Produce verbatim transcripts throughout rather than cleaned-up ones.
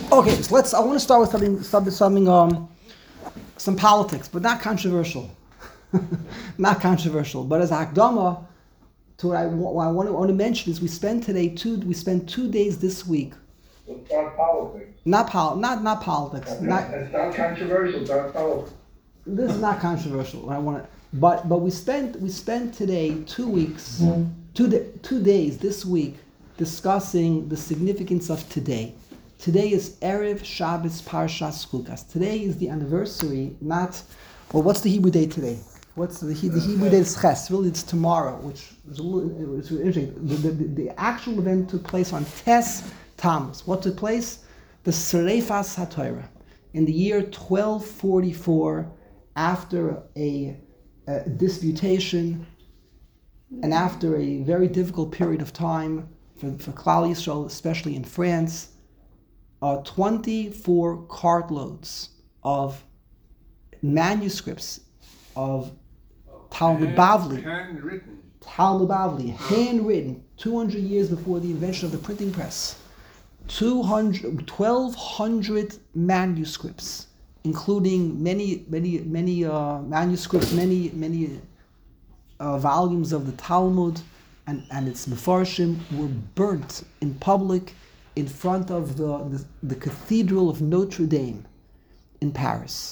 Okay, so let's. I want to start with something, something, something um, some politics, but not controversial. Not controversial, but as a hakdama to what I, what I want to, want to mention is we spend today two. We spend two days this week. It's not politics. Not pol. Not not politics. Okay. Not. It's not controversial. It's not politics. This is not controversial. I want to, but but we spent we spent today two weeks, mm-hmm. two da- two days this week discussing the significance of today. Today is Erev Shabbos Parshas Chukas. Today is the anniversary. Not well. What's the Hebrew day today? What's the, the Hebrew day is Ches. Really, it's tomorrow, which is a little it's really interesting. The, the, the, the actual event took place on Tes Tammuz. What took place? The Serefas HaTorah in the year twelve forty-four. After a, a disputation and after a very difficult period of time for, for Klal Yisrael, especially in France, uh, twenty-four cartloads of manuscripts of Talmud Bavli, handwritten, Talmud Bavli, handwritten, two hundred years before the invention of the printing press, two hundred, twelve hundred manuscripts, including many, many, many uh, manuscripts, many, many uh, volumes of the Talmud and, and its Mefarshim were burnt in public in front of the, the, the Cathedral of Notre Dame in Paris.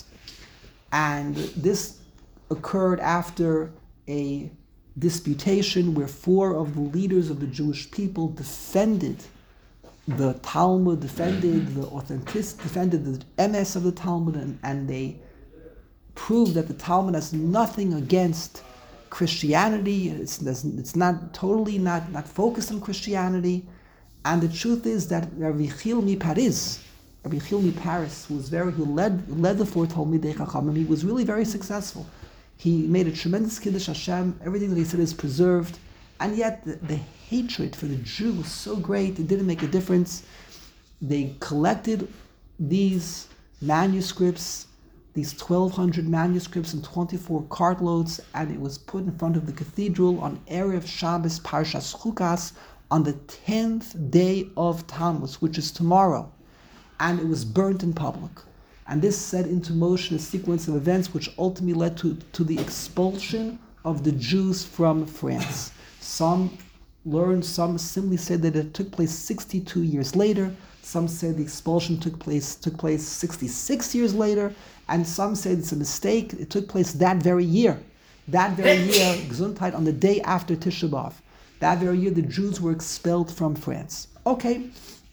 And this occurred after a disputation where four of the leaders of the Jewish people defended the Talmud, defended the authenticity, defended the M S of the Talmud, and, and they proved that the Talmud has nothing against Christianity. It's, it's not totally not, not focused on Christianity. And the truth is that Rabbi Chilmi Paris, Rabbi Chilmi Paris, who was very, who led led the four Talmidei Chachamim, he was really very successful. He made a tremendous Kiddush Hashem. Everything that he said is preserved. And yet the, the hatred for the Jew was so great, it didn't make a difference. They collected these manuscripts, these twelve hundred manuscripts in twenty-four cartloads, and it was put in front of the cathedral on Erev Shabbos Parshas Chukas on the tenth day of Tammuz, which is tomorrow. And it was burnt in public. And this set into motion a sequence of events which ultimately led to, to the expulsion of the Jews from France. Some learned, some simply said that it took place sixty-two years later. Some said the expulsion took place took place sixty-six years later, and some said it's a mistake. It took place that very year. That very year, Gesundheit, on the day after Tisha B'Av. That very year, the Jews were expelled from France. Okay,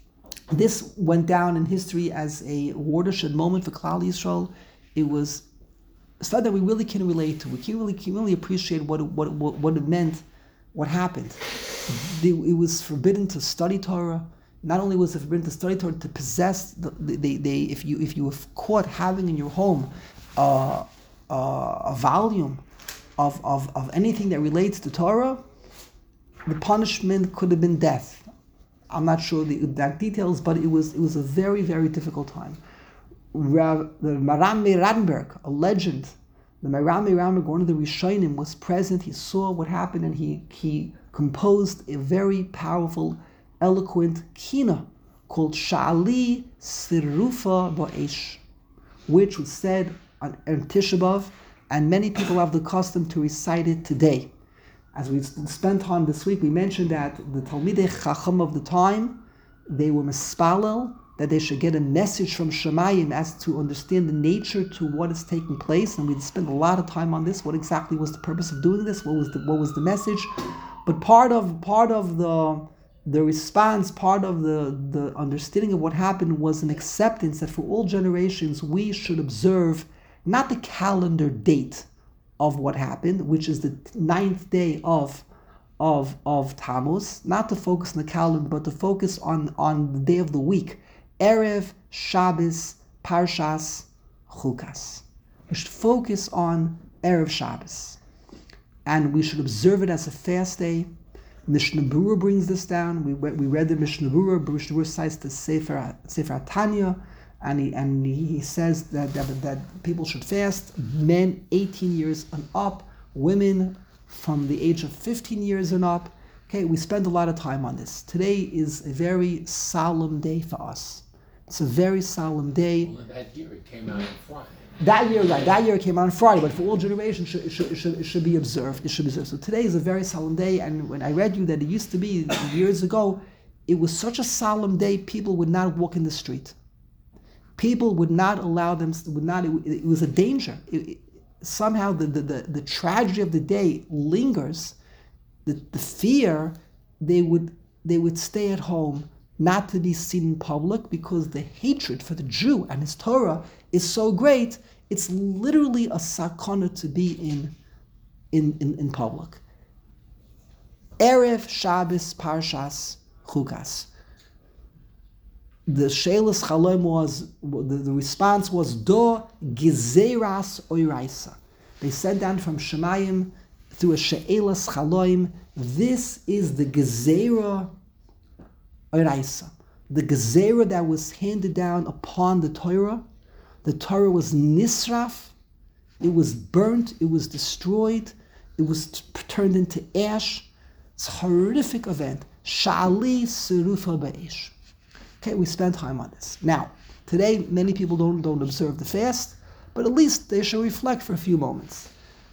this went down in history as a watershed moment for Klal Yisrael. It was something that we really can relate to. We can really, can really appreciate what it, what, what, what it meant. What happened? It was forbidden to study Torah. Not only was it forbidden to study Torah, to possess. The, they, they, if you if you were caught having in your home uh, uh, a volume of, of, of anything that relates to Torah, the punishment could have been death. I'm not sure the exact details, but it was it was a very very difficult time. Rav, the Maram Meir Radenberg, a legend. The Maram Meir Radenberg, one of the Rishonim, was present. He saw what happened, and he he composed a very powerful, eloquent kina called Sha'ali Sirufa Ba'esh, which was said on, on Tisha B'Av, and many people have the custom to recite it today. As we spent time this week, we mentioned that the Talmidei Chacham of the time, they were mispalel, that they should get a message from Shemayim as to understand the nature to what is taking place, and we spent a lot of time on this. What exactly was the purpose of doing this? What was the what was the message? But part of part of the the response, part of the, the understanding of what happened was an acceptance that for all generations we should observe not the calendar date of what happened, which is the ninth day of of of Tammuz, not to focus on the calendar, but to focus on, on the day of the week. Erev Shabbos Parshas Chukas. We should focus on Erev Shabbos, and we should observe it as a fast day. Mishnah Berurah brings this down. We we read the Mishnah Berurah. Mishnah Berurah cites the Sefer Sefer Tanya, and he and he says that, that that people should fast. Men eighteen years and up, women from the age of fifteen years and up. Okay, we spend a lot of time on this. Today is a very solemn day for us. It's a very solemn day. Well, that year it came out on Friday. That year, right, that year it came out on Friday, but for all generations, it should, it should, it should, it should be observed. It should be observed. So today is a very solemn day, and when I read you that it used to be years ago, it was such a solemn day, people would not walk in the street. People would not allow them, would not, it, it was a danger. It, it, somehow the, the, the, the tragedy of the day lingers, the, the fear, they would, they would stay at home, not to be seen in public, because the hatred for the Jew and his Torah is so great, it's literally a sakana to be in, in, in, in public. Erev Shabbos Parshas Chukas. The Sheilus Chalom was, the, the response was, Do Gezeras Oiraisa. They said down from Shemayim through a Sheilus Chalom, this is the Gezerah Oiraisa. The Gezerah that was handed down upon the Torah. The Torah was nisraf, it was burnt, it was destroyed, it was t- turned into ash. It's a horrific event. Sha'ali Sirufa Ba'ish. Okay, we spent time on this. Now, today many people don't, don't observe the fast, but at least they should reflect for a few moments.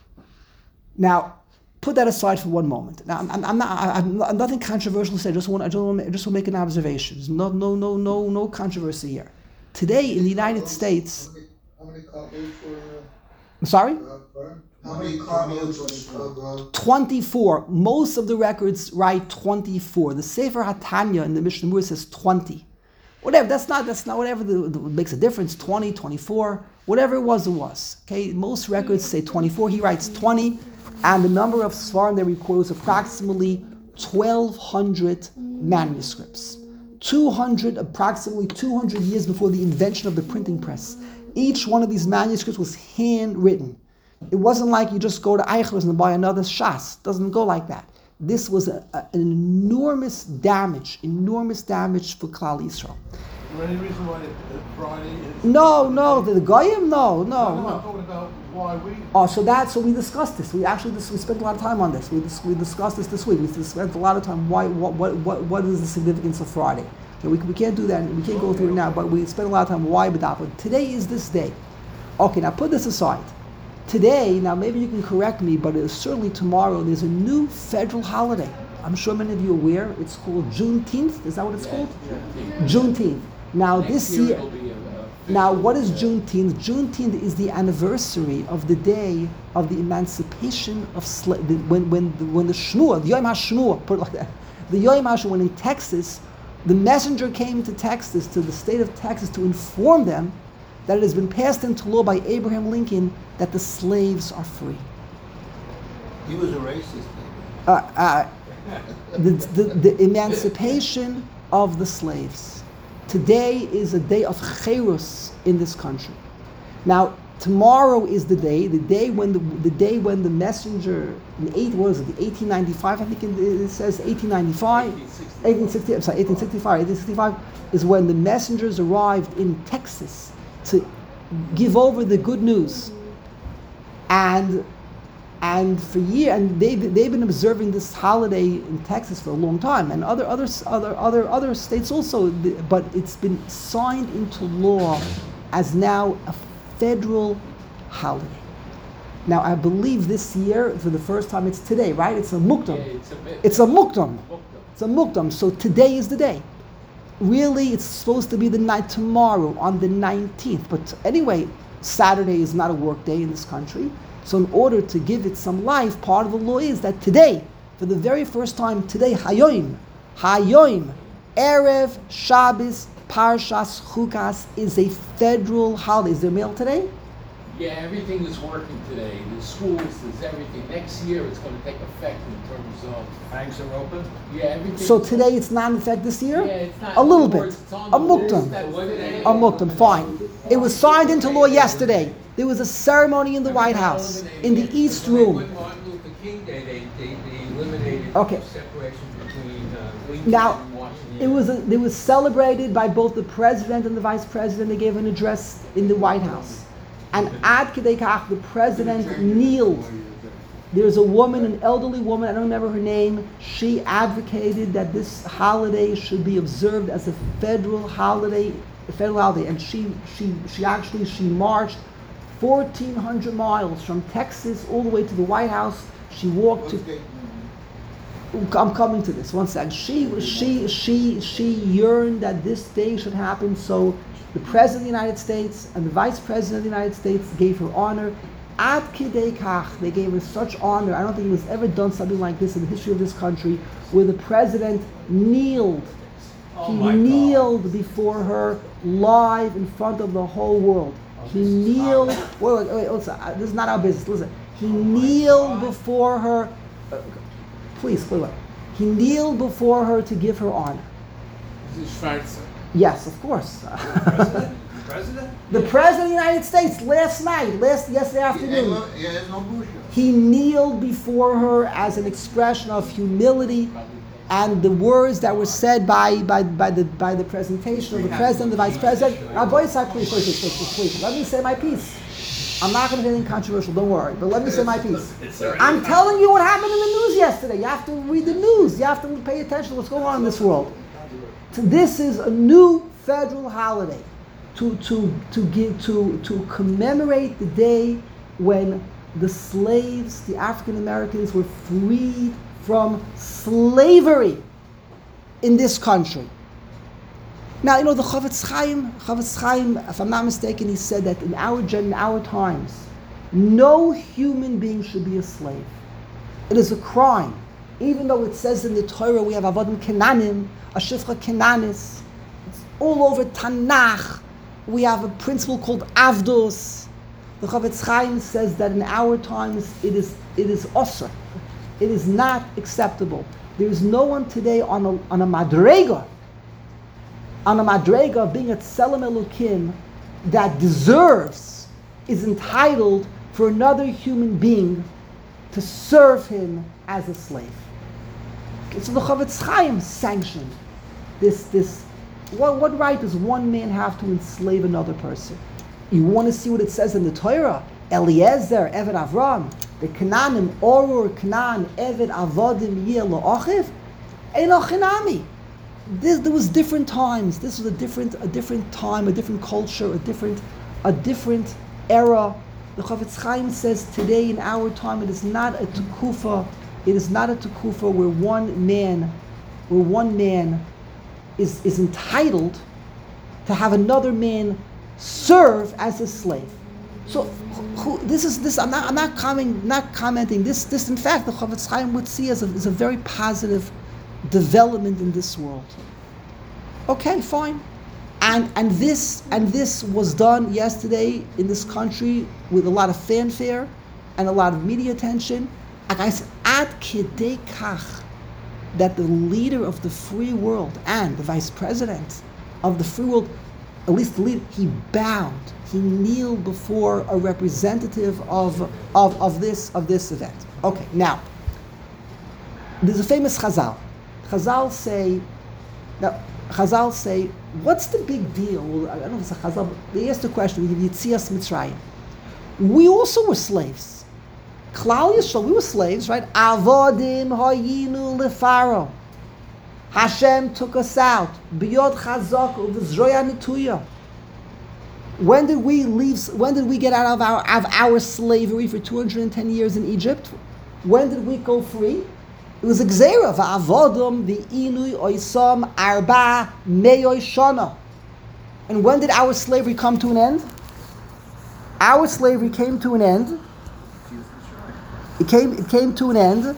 Now, put that aside for one moment. Now, I'm, I'm not, I'm, I'm nothing controversial to say. I just want, I just want, I just want to make an observation. There's no, no, no, no, no controversy here. Today in the United States, how many cartloads were? I'm sorry? How many cartloads were? twenty-four. Most of the records write twenty-four. The Sefer HaTanya in the Mishnah Berurah says twenty. Whatever, that's not, that's not whatever the, the, makes a difference, twenty, twenty-four, whatever it was, it was. Okay, most records say twenty-four, he writes twenty, and the number of Svarim they record was approximately twelve hundred manuscripts. two hundred, approximately two hundred years before the invention of the printing press. Each one of these manuscripts was handwritten. It wasn't like you just go to Eichler's and buy another Shas. It doesn't go like that. This was a, a, an enormous damage, enormous damage for Klal Yisrael. Is there any reason why uh, Friday is... No, no, the, the Goyim, no, no, No, I'm no. talking about why we... Oh, so that, so we discussed this. We actually, dis- we spent a lot of time on this. We dis- we discussed this this week. We dis- spent a lot of time, why, what, what, what, what is the significance of Friday? Okay, we, we can't do that, we can't go through it now, but we spent a lot of time, why B'dapa? Today is this day. Okay, now put this aside. Today, now maybe you can correct me, but it's certainly tomorrow, there's a new federal holiday. I'm sure many of you are aware. It's called Juneteenth. Is that what it's Yeah, called? Juneteenth. Juneteenth. Now Next this year year, it'll be a- a now what is official, uh, Juneteenth? Juneteenth is the anniversary of the day of the emancipation of slaves. When when the, when the Shmua, the Yom HaShmua, put it like that, the Yom HaShmua, when in Texas, the messenger came to Texas, to the state of Texas, to inform them that it has been passed into law by Abraham Lincoln that the slaves are free. He was a racist. Uh, uh, the, the, the emancipation of the slaves. Today is a day of cherus in this country. Now, tomorrow is the day, the day when the, the day when the messenger, in eight, what is it, the eighteen ninety-five, I think it, it says eighteen ninety-five, eighteen sixty, I'm sorry, eighteen sixty-five, eighteen sixty-five is when the messengers arrived in Texas to give over the good news. And and for years, and they they've been observing this holiday in Texas for a long time, and other other other other other states also. But it's been signed into law as now a federal holiday. Now I believe this year, for the first time, it's today, right? It's a mukdam. Yeah, it's a bit. It's a mukdam. Mukdam. It's a mukdam. So today is the day. Really, it's supposed to be the night tomorrow on the nineteenth. But anyway, Saturday is not a work day in this country. So in order to give it some life, part of the law is that today, for the very first time, today, Hayoim, Hayoim, Erev Shabbos Parshas Chukas is a federal holiday. Is there mail today? Yeah, everything is working today. The schools, there's everything. Next year, it's going to take effect in terms of. Banks are open? Yeah, everything. So today it's not in effect this year? Yeah, it's not. A little in other bit. words, it's on A the mukdam. list that's today. A mukdam, fine. It was signed into law yesterday. There was a ceremony in the White House, in the East Room. When Martin Luther King Day, they, they, they eliminated Okay. the separation between uh, Lincoln Now, and Washington. it was a, it was celebrated by both the president and the vice president. They gave an address in the White House. And ad kedei kach, the president kneeled. There's a woman, an elderly woman, I don't remember her name. She advocated that this holiday should be observed as a federal holiday a federal holiday, and she she she actually she marched fourteen hundred miles from Texas all the way to the White House. She walked to. I'm coming to this. One second. She she she she yearned that this day should happen. So the President of the United States and the Vice President of the United States gave her honor. Ad kidei kach, they gave her such honor. I don't think it was ever done something like this in the history of this country, where the President kneeled. Oh he my kneeled God. before her live in front of the whole world. Oh, He this is kneeled. not- Wait, wait, wait, listen. uh, This is not our business. Listen. He kneeled God. before her. Uh, please, wait, wait. He kneeled before her to give her honor. This is Schweizer. Yes, of course. President? President? The President of the United States last night, last yesterday afternoon, He has no bullshit. he kneeled before her as an expression of humility, and the words that were said by by, by the by the presentation of the president, the vice president. Now, boys, please, please, please, please, please, let me say my piece. I'm not going to get anything controversial, don't worry, but let me say my piece. I'm telling you what happened in the news yesterday. You have to read the news. You have to pay attention to what's going on in this world. So this is a new federal holiday to to to give to to commemorate the day when the slaves, the African Americans, were freed from slavery in this country. Now, you know, the Chavetz Chaim, Chavetz Chaim, if I'm not mistaken, he said that in our gen, in our times, no human being should be a slave. It is a crime. Even though it says in the Torah we have Avodim Kenanim, a Shifcha Kenanis, it's all over Tanakh. We have a principle called Avdos. The Chavetz Chaim says that in our times it is it is osur. It is not acceptable. There is no one today on a on a madrega, on a madrega of being a tselem elokim that deserves, is entitled for another human being to serve him as a slave. Okay, so the Chavetz Chaim sanctioned this this. What, what right does one man have to enslave another person? You want to see what it says in the Torah? Eliezer, Eved Avram, the Canaanim, Orur, Canaan, Eved Avodim, Yeh Lo'achiv, Eino Chinami. This, there was different times. This was a different, a different time, a different culture, a different, a different era. The Chavetz Chaim says today in our time it is not a tukufa. It is not a tukufa where one man, where one man is is entitled to have another man serve as a slave. So who, this is this. I'm not. I'm not commenting. Not commenting. This. This. In fact, the Chavetz Chaim would see as a, as a very positive development in this world. Okay, fine. And and this and this was done yesterday in this country with a lot of fanfare and a lot of media attention. Like I said, ad kidei kach, that the leader of the free world and the vice president of the free world, at least the leader, he bowed, he kneeled before a representative of of, of this of this event. Okay, now there's a famous Chazal. Chazal say, now Chazal say, what's the big deal? Well, I don't know if it's a Chazal, but they asked the question, we give Yitzias Mitzrayim. We also were slaves. Klal Yisrael, we were slaves, right? Avodim hayinu lefaro. Hashem took us out. Biyod chazak uv'zroya netuya. When did we leave? When did we get out of our of our slavery for two hundred ten years in Egypt? When did we go free? It was a gzeira. Va'avodom v'inui oisam arba meyoy shana. And when did our slavery come to an end? Our slavery came to an end. It came, it came to an end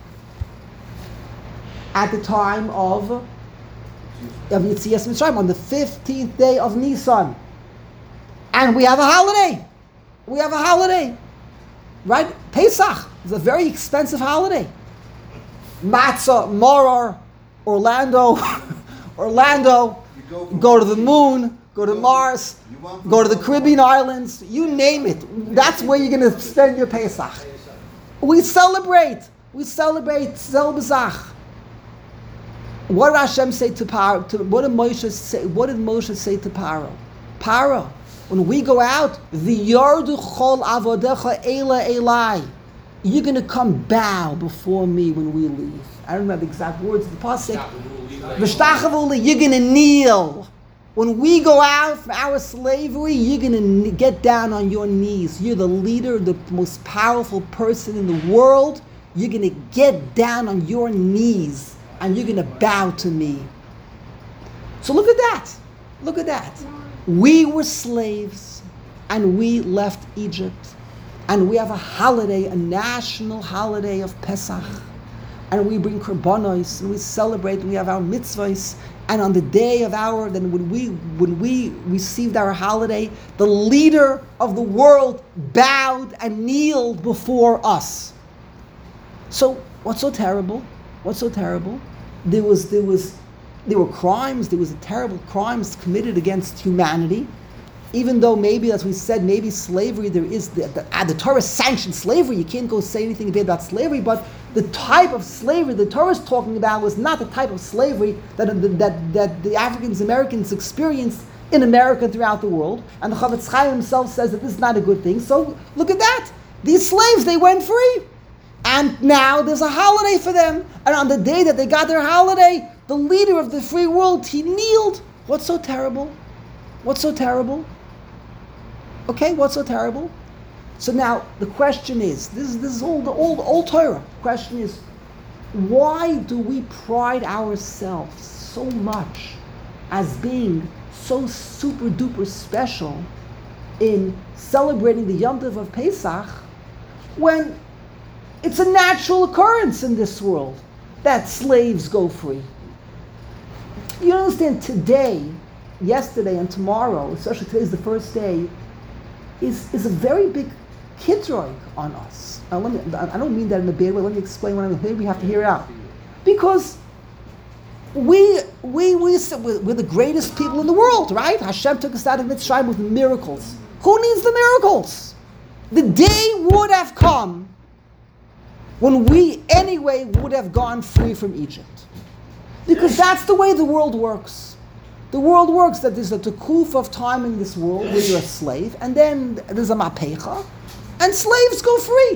at the time of, of Yitzias Mitzrayim, on the fifteenth day of Nisan. And we have a holiday. We have a holiday. Right? Pesach is a very expensive holiday. Matzah, Morar, Orlando, Orlando, go, go to the moon, go to Mars, go to the Caribbean islands, you name it. That's where you're going to spend your Pesach. We celebrate. We celebrate Zel B'zach. What did Hashem say to Paro? To, what did Moshe say? What did Moshe say to Paro? Paro, when we go out, the Yardu Chol Avodecha Ela Elai. You're going to come bow before me when we leave. I don't remember the exact words of the pasuk. You're going to kneel. When we go out from our slavery, you're going to get down on your knees. You're the leader, the most powerful person in the world. You're going to get down on your knees and you're going to bow to me. So look at that. Look at that. We were slaves and we left Egypt. And we have a holiday, a national holiday of Pesach. And we bring korbanos and we celebrate and we have our mitzvahs. And on the day of our, then when we when we received our holiday, the leader of the world bowed and kneeled before us. So what's so terrible? What's so terrible? There was there was there were crimes. There was terrible crimes committed against humanity. Even though maybe, as we said, maybe slavery, there is the, the, uh, the Torah sanctioned slavery. You can't go say anything bad about slavery, but the type of slavery the Torah is talking about was not the type of slavery that that that the Africans Americans experienced in America throughout the world. And the Chavetz Chaim himself says that this is not a good thing. So look at that. These slaves, they went free. And now there's a holiday for them. And on the day that they got their holiday, the leader of the free world, he kneeled. What's so terrible? What's so terrible? Okay, what's so terrible? So now the question is, this is this is all the old old Torah. The question is, why do we pride ourselves so much as being so super duper special in celebrating the Yom Tov of Pesach when it's a natural occurrence in this world that slaves go free? You understand, today, yesterday and tomorrow, especially today's the first day, is, is a very big kidroy on us. Now, let me, I don't mean that in a bad way. Let me explain what I mean. Maybe we have to hear it out. Because we, we, we, we're the greatest people in the world, right? Hashem took us out of Mitzrayim with miracles. Who needs the miracles? The day would have come when we anyway would have gone free from Egypt. Because that's the way the world works. The world works that there's a tekuf of time in this world where you're a slave, and then there's a mapecha, and slaves go free.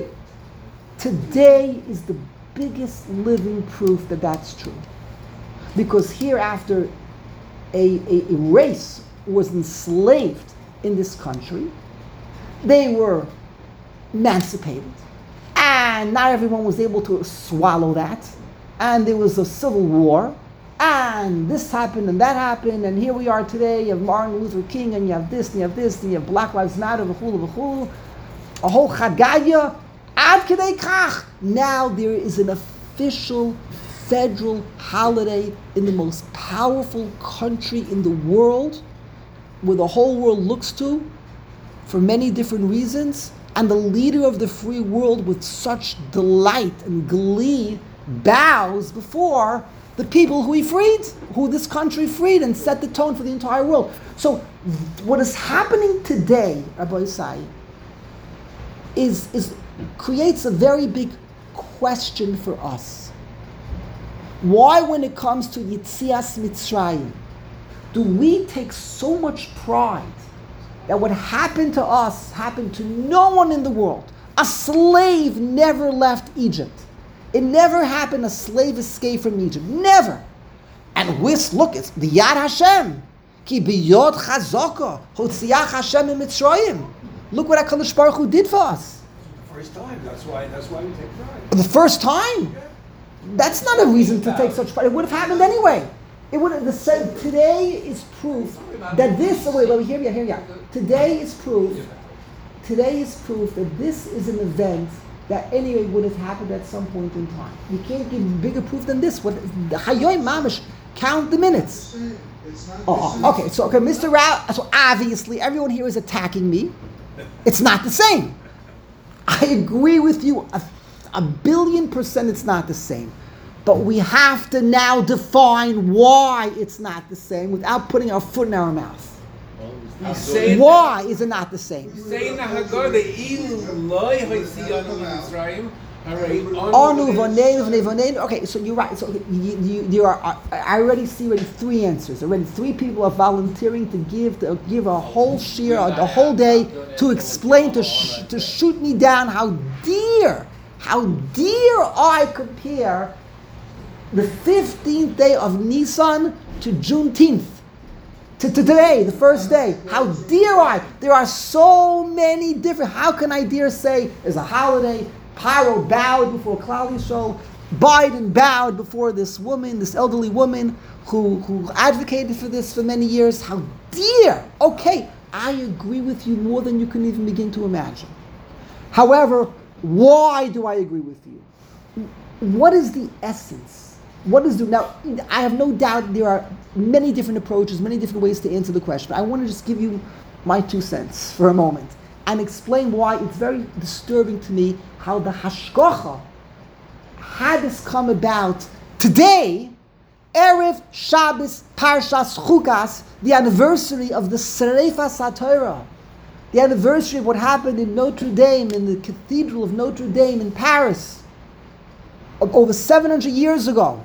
Today is the biggest living proof that that's true. Because hereafter, a, a, a race was enslaved in this country. They were emancipated. And not everyone was able to swallow that. And there was a civil war. And this happened and that happened, and here we are today. You have Martin Luther King, and you have this, and you have this, and you have Black Lives Matter, v'chulu, v'chulu, a whole chagaya. Ad kedei kach. Now there is an official federal holiday in the most powerful country in the world, where the whole world looks to for many different reasons, and the leader of the free world with such delight and glee bows before the people who he freed, who this country freed and set the tone for the entire world. So what is happening today, Rabbi Isai, is, is creates a very big question for us. Why, when it comes to Yitzias Mitzrayim, do we take so much pride that what happened to us happened to no one in the world? A slave never left Egypt. It never happened a slave escaped from Egypt. Never. And with, look, it's the Yad Hashem. Ki biyod chazaka hotziach Hashem in Mitzrayim. Look what HaKadosh Baruch Hu did for us. First time. That's why. That's why we take pride. The first time. That's not a reason to take such pride. It would have happened anyway. It would have. The said today is proof that this. Oh wait, let me hear you. Hear you. Today is proof. Today is proof that this is an event that anyway would have happened at some point in time. You can't give bigger proof than this. What the Hayoim Mamish, count the minutes. Oh, oh, okay, so okay, Mister Rao, so obviously everyone here is attacking me. It's not the same. I agree with you a, a billion percent it's not the same. But we have to now define why it's not the same without putting our foot in our mouth. Why is it not the same? Saying the Hagar, the ilu loy hoisiyanu Mitzrayim, Anu v'neinu v'neinu. Okay, so you're right. So you, you, you are. I already see already three answers. Already three people are volunteering to give to give a whole shir, a, a whole day to explain to sh, to shoot me down how dear, how dear I compare the fifteenth day of Nisan to Juneteenth. to, to today, the first day. How dare I? There are so many different. How can I dare say there's a holiday? Paro bowed before Klal Yisrael. Biden bowed before this woman, this elderly woman who, who advocated for this for many years. How dare? Okay, I agree with you more than you can even begin to imagine. However, why do I agree with you? What is the essence? What is the, now, I have no doubt there are many different approaches, many different ways to answer the question. I want to just give you my two cents for a moment and explain why it's very disturbing to me how the hashgacha had this come about today, Erev Shabbos Parshas Chukas, the anniversary of the Sereifas HaTorah, the anniversary of what happened in Notre Dame, in the Cathedral of Notre Dame in Paris, over seven hundred years ago.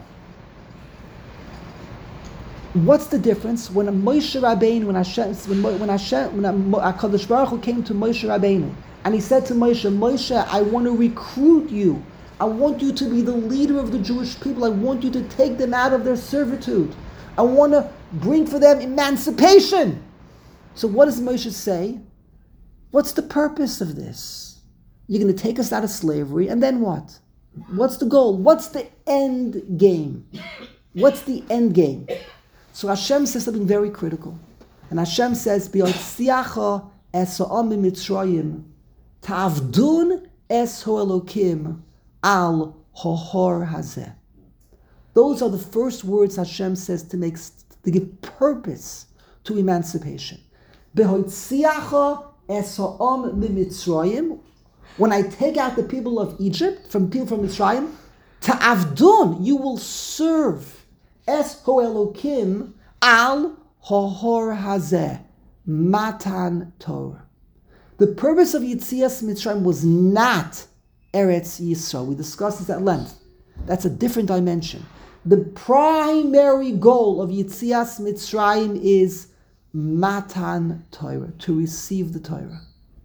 What's the difference when a Moshe Rabbeinu, when Hashem, when when Hashem, when HaKadosh Baruch Hu came to Moshe Rabbeinu, and he said to Moshe, Moshe, I want to recruit you. I want you to be the leader of the Jewish people. I want you to take them out of their servitude. I want to bring for them emancipation. So what does Moshe say? What's the purpose of this? You're going to take us out of slavery, and then what? What's the goal? What's the end game? What's the end game? So Hashem says something very critical. And Hashem says, B'yotziacha es ha'am mitzrayim, ta'avdun es ha'elokim al ha'hor hazeh. Those are the first words Hashem says to make to give purpose to emancipation. B'yotziacha es ha'am mitzrayim. When I take out the people of Egypt, from people from Mitzrayim, ta'avdun, you will serve. Es ho Elokim al hahor hazeh, matan Torah. The purpose of Yitzias Mitzrayim was not Eretz Yisrael. We discussed this at length. That's a different dimension. The primary goal of Yitzias Mitzrayim is matan Torah, to receive the Torah.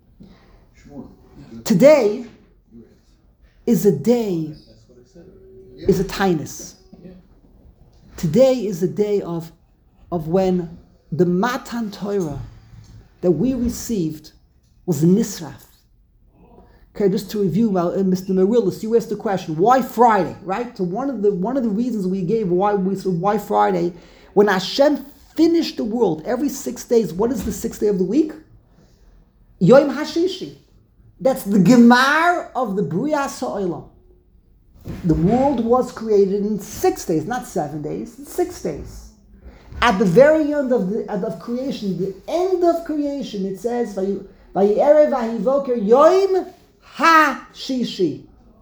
Today is a day, is a tainus. Today is the day of, of when the Matan Torah that we received was Nisraf. Okay, just to review, well, uh, Mister Marilis, you asked the question, why Friday, right? So one of the one of the reasons we gave why we said why Friday, when Hashem finished the world, every six days, what is the sixth day of the week? Yom HaShishi. That's the Gemar of the Briyas HaOlam. The world was created in six days, not seven days, six days. At the very end of the of creation, the end of creation, it says, Vayerev Vayivoker Yom HaShishi.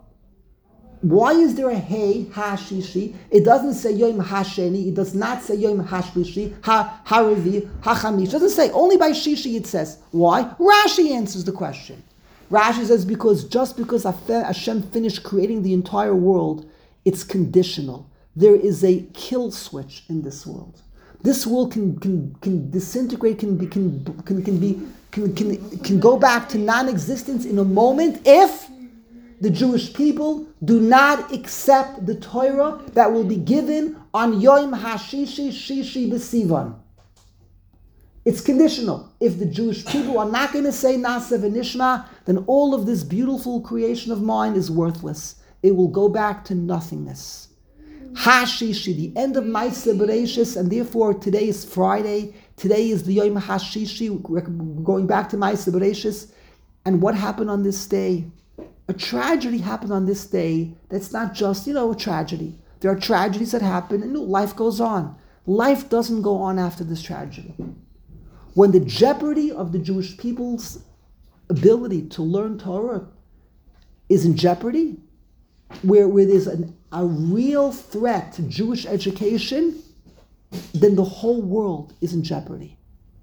Why is there a Hey HaShishi? It doesn't say Yom HaSheni. It does not say Yom HaShlishi, Ha Haravi, HaChamish. It doesn't say. Only by Shishi it says. Why? Rashi answers the question. Rashi says because just because Hashem finished creating the entire world, it's conditional. There is a kill switch in this world. This world can can, can disintegrate, can be can can, can be can, can can go back to non-existence in a moment if the Jewish people do not accept the Torah that will be given on Yom HaShishi Shishi B'Sivan. It's conditional. If the Jewish people are not going to say Na'aseh v'Nishma, then all of this beautiful creation of mine is worthless. It will go back to nothingness. Hashishi, the end of Ma'aseh Bereishis, and therefore today is Friday. Today is the Yom Hashishi, going back to Ma'aseh Bereishis. And what happened on this day? A tragedy happened on this day that's not just, you know, a tragedy. There are tragedies that happen and life goes on. Life doesn't go on after this tragedy. When the jeopardy of the Jewish people's ability to learn Torah is in jeopardy, where, where there's an, a real threat to Jewish education, then the whole world is in jeopardy.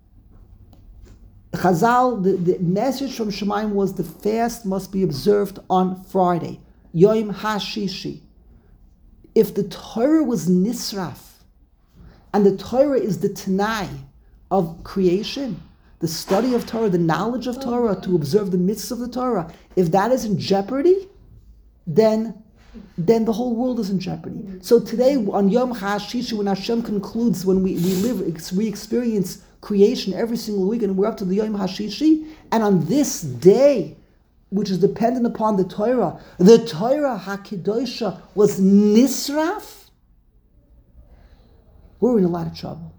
Chazal, the, the message from Shemaim was the fast must be observed on Friday, Yom HaShishi. If the Torah was Nisraf, and the Torah is the Tanai of creation, the study of Torah, the knowledge of Torah, to observe the mitzvahs of the Torah, if that is in jeopardy, then then the whole world is in jeopardy. So today, on Yom HaShishi, when Hashem concludes, when we, we live, we experience creation every single week, and we're up to the Yom HaShishi, and on this day, which is dependent upon the Torah, the Torah HaKedosha was nisraf, we're in a lot of trouble.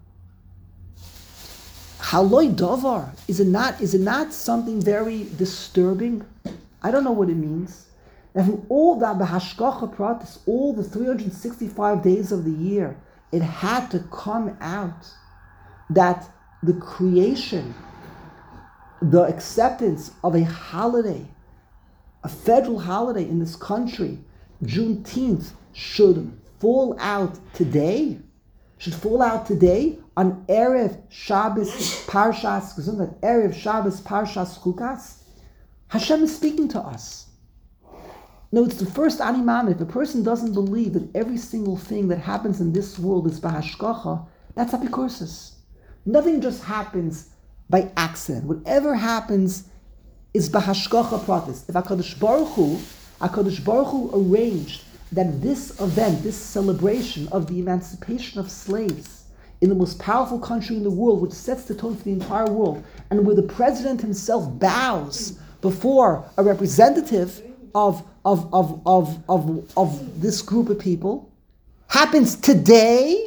Haloi davar, is it not, is it not something very disturbing? I don't know what it means. And from all that b'hashgacha pratis, all the three hundred sixty-five days of the year, it had to come out that the creation, the acceptance of a holiday, a federal holiday in this country, Juneteenth, should fall out today, should fall out today on Erev Shabbos Parshas Gesundheit, Erev Shabbos Parshas Chukas. Hashem is speaking to us. No, it's the first animam. If a person doesn't believe that every single thing that happens in this world is b'hashgacha, that's apikorsis. Nothing just happens by accident. Whatever happens is b'hashgacha pratis. If HaKadosh Baruch Hu, HaKadosh Baruch Hu arranged that this event, this celebration of the emancipation of slaves in the most powerful country in the world, which sets the tone for the entire world, and where the president himself bows before a representative of of of of of, of this group of people, happens today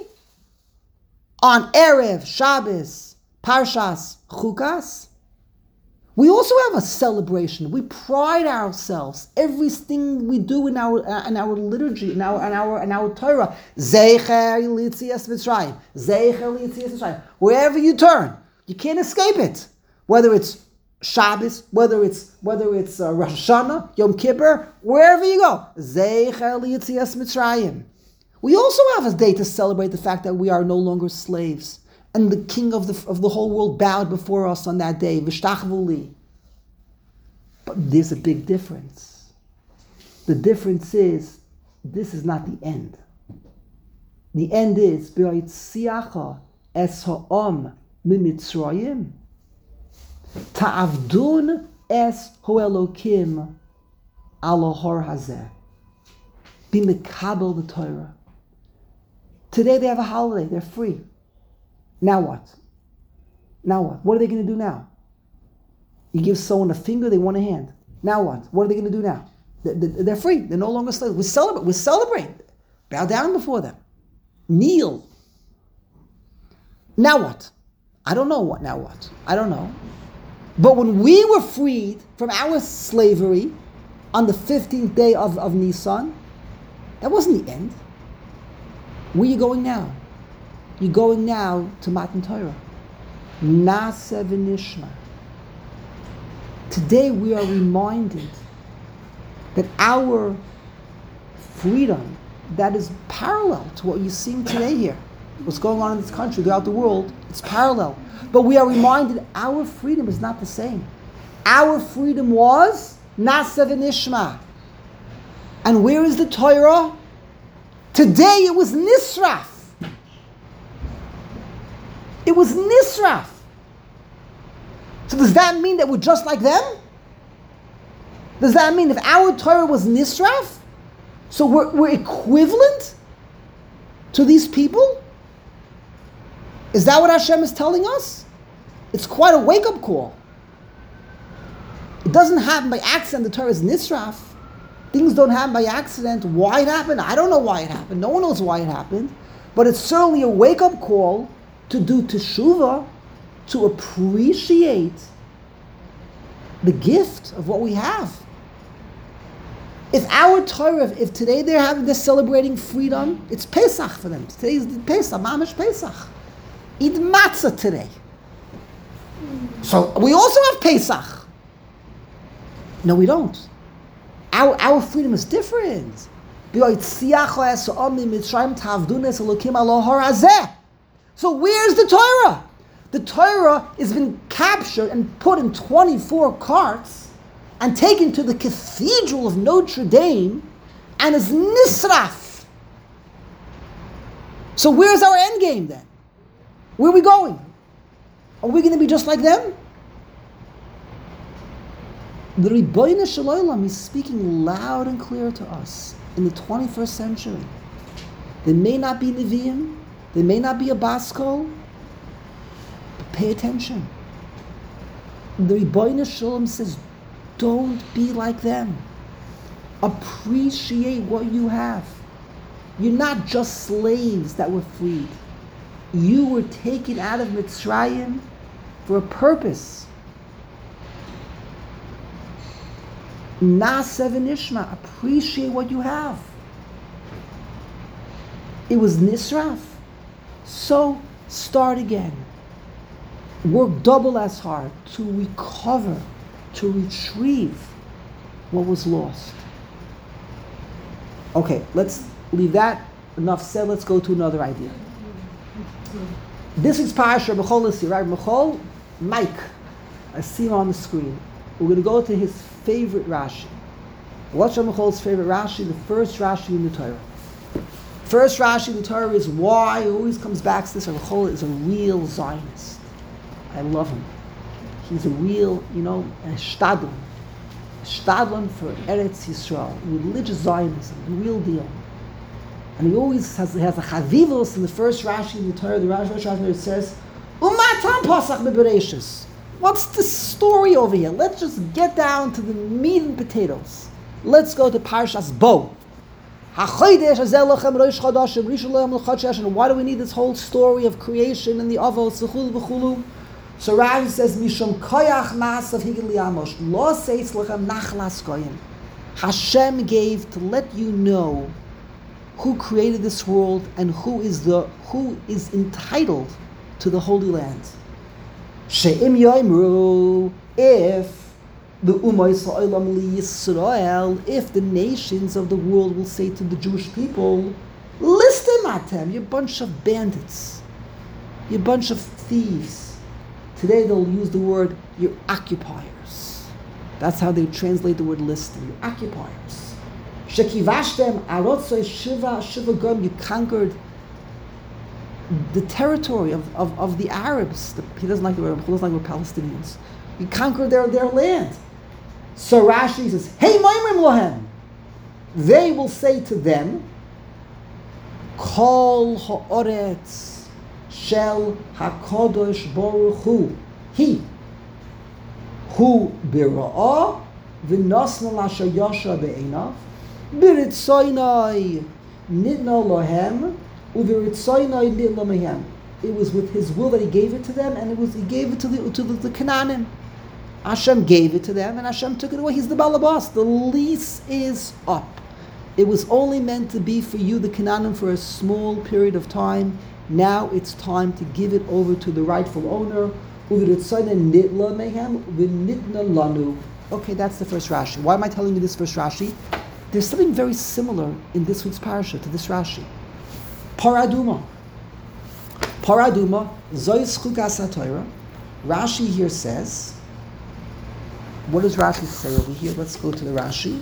on Erev Shabbos Parshas Chukas. We also have a celebration. We pride ourselves. Everything we do in our uh, in our liturgy, in our in our in our Torah, Zeicher Yitzias Mitzrayim, Zeicher Yitzias Mitzrayim. Wherever you turn, you can't escape it. Whether it's Shabbos, whether it's whether it's uh, Rosh Hashanah, Yom Kippur, wherever you go, Zeicher Yitzias Mitzrayim. We also have a day to celebrate the fact that we are no longer slaves. And the king of the of the whole world bowed before us on that day. V'shtachvu. But there's a big difference. The difference is, this is not the end. The end is, B'yitziacha es ha'am mimitzrayim, ta'avdun es ho'elokim ala hor hazeh. Be mekabel the Torah. Today they have a holiday. They're free. Now what? Now what? What are they going to do now? You give someone a finger, they want a hand. Now what? What are they going to do now? They're free. They're no longer slaves. We celebrate. We celebrate. Bow down before them. Kneel. Now what? I don't know what. Now what? I don't know. But when we were freed from our slavery on the fifteenth day of, of Nisan, that wasn't the end. Where are you going now? You're going now to Matan Torah. Nasa v'nishma. Today we are reminded that our freedom, that is parallel to what you're seeing today here, what's going on in this country, throughout the world, it's parallel. But we are reminded our freedom is not the same. Our freedom was Nasa v'nishma. And where is the Torah? Today it was Nisraf. It was Nisraf. So does that mean that we're just like them? Does that mean if our Torah was Nisraf, so we're, we're equivalent to these people? Is that what Hashem is telling us? It's quite a wake-up call. It doesn't happen by accident. The Torah is Nisraf. Things don't happen by accident. Why it happened? I don't know why it happened. No one knows why it happened. But it's certainly a wake-up call to do teshuvah, to appreciate the gift of what we have. If our Torah, if today they're having, they're celebrating freedom, it's Pesach for them. Today is Pesach, Mamish Pesach. Eat matzah today. So we also have Pesach. No, we don't. Our, our freedom is different. So where's the Torah? The Torah has been captured and put in twenty-four carts and taken to the cathedral of Notre Dame and is nisraf. So where's our end game then? Where are we going? Are we going to be just like them? The Ribbono Shel Olam is speaking loud and clear to us. in the twenty-first century. There may not be Nevi'im, there may not be a Baskol, but pay attention. The Rebbeinu Shalom says, don't be like them. Appreciate what you have. You're not just slaves that were freed. You were taken out of Mitzrayim for a purpose. Na'aseh v'nishma, appreciate what you have. It was nisraf. So start again. Work double as hard to recover, to retrieve what was lost. Okay, let's leave that. Enough said. Let's go to another idea. This is Parasha Bechol Isi, right? Bechol, Mike. I see him on the screen. We're going to go to his favorite Rashi. What's Ramachol's favorite Rashi? The first Rashi in the Torah. First Rashi in the Torah is why he always comes back to this. Ramachol is a real Zionist. I love him. He's a real, you know, a shtadlin. A shtadlin for Eretz Yisrael. Religious Zionism, the real deal. And he always has, has a chavivos in the first Rashi in the Torah. The Rashi, Rashi, Rashi, it says, Umatam pasach bebereshis. What's the story over here? Let's just get down to the meat and potatoes. Let's go to Parshas Bo. And why do we need this whole story of creation and the avos? So Rashi says, Mishum koyach masav higel liamosh lo seis lechem nachlas goyim. Hashem gave to let you know who created this world and who is the who is entitled to the Holy Land. She'im yoimru, if the Umayis ha'olam li Yisrael, if the nations of the world will say to the Jewish people, listen atem, you bunch of bandits, you bunch of thieves. Today they'll use the word, you're occupiers. That's how they translate the word listen, you're occupiers. Shekivashtem arotzoi shiva shiva gom, you conquered the territory of, of, of the Arabs. The, he doesn't like the word, he doesn't like the word Palestinians. You conquered their, their land. So Rashi says, Hey Moimrim Lohem. They will say to them, Kol ha'oretz shel HaKadosh Baruch Hu. He. Hu bira'ah v'nosna lasher yasha be'enav b'ritzoynai nidna lohem u'v'ritzoynai nidna mehem. It was with His will that He gave it to them, and it was He gave it to the to the, the Canaanim. Hashem gave it to them, and Hashem took it away. He's the Balabas. The lease is up. It was only meant to be for you, the Canaanim, for a small period of time. Now it's time to give it over to the rightful owner. Okay, that's the first Rashi. Why am I telling you this first Rashi? There's something very similar in this week's parasha to this Rashi. Paraduma. Paraduma, Zois Chukas HaTorah. Rashi here says, what does Rashi say over here? Let's go to the Rashi.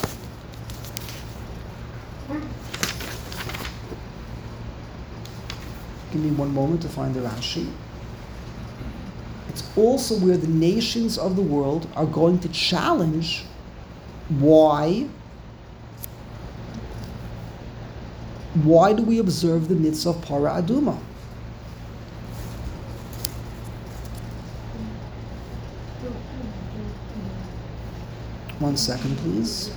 Give me one moment to find the Rashi. It's also where the nations of the world are going to challenge why why do we observe the mitzvah of Para Aduma? One second, please.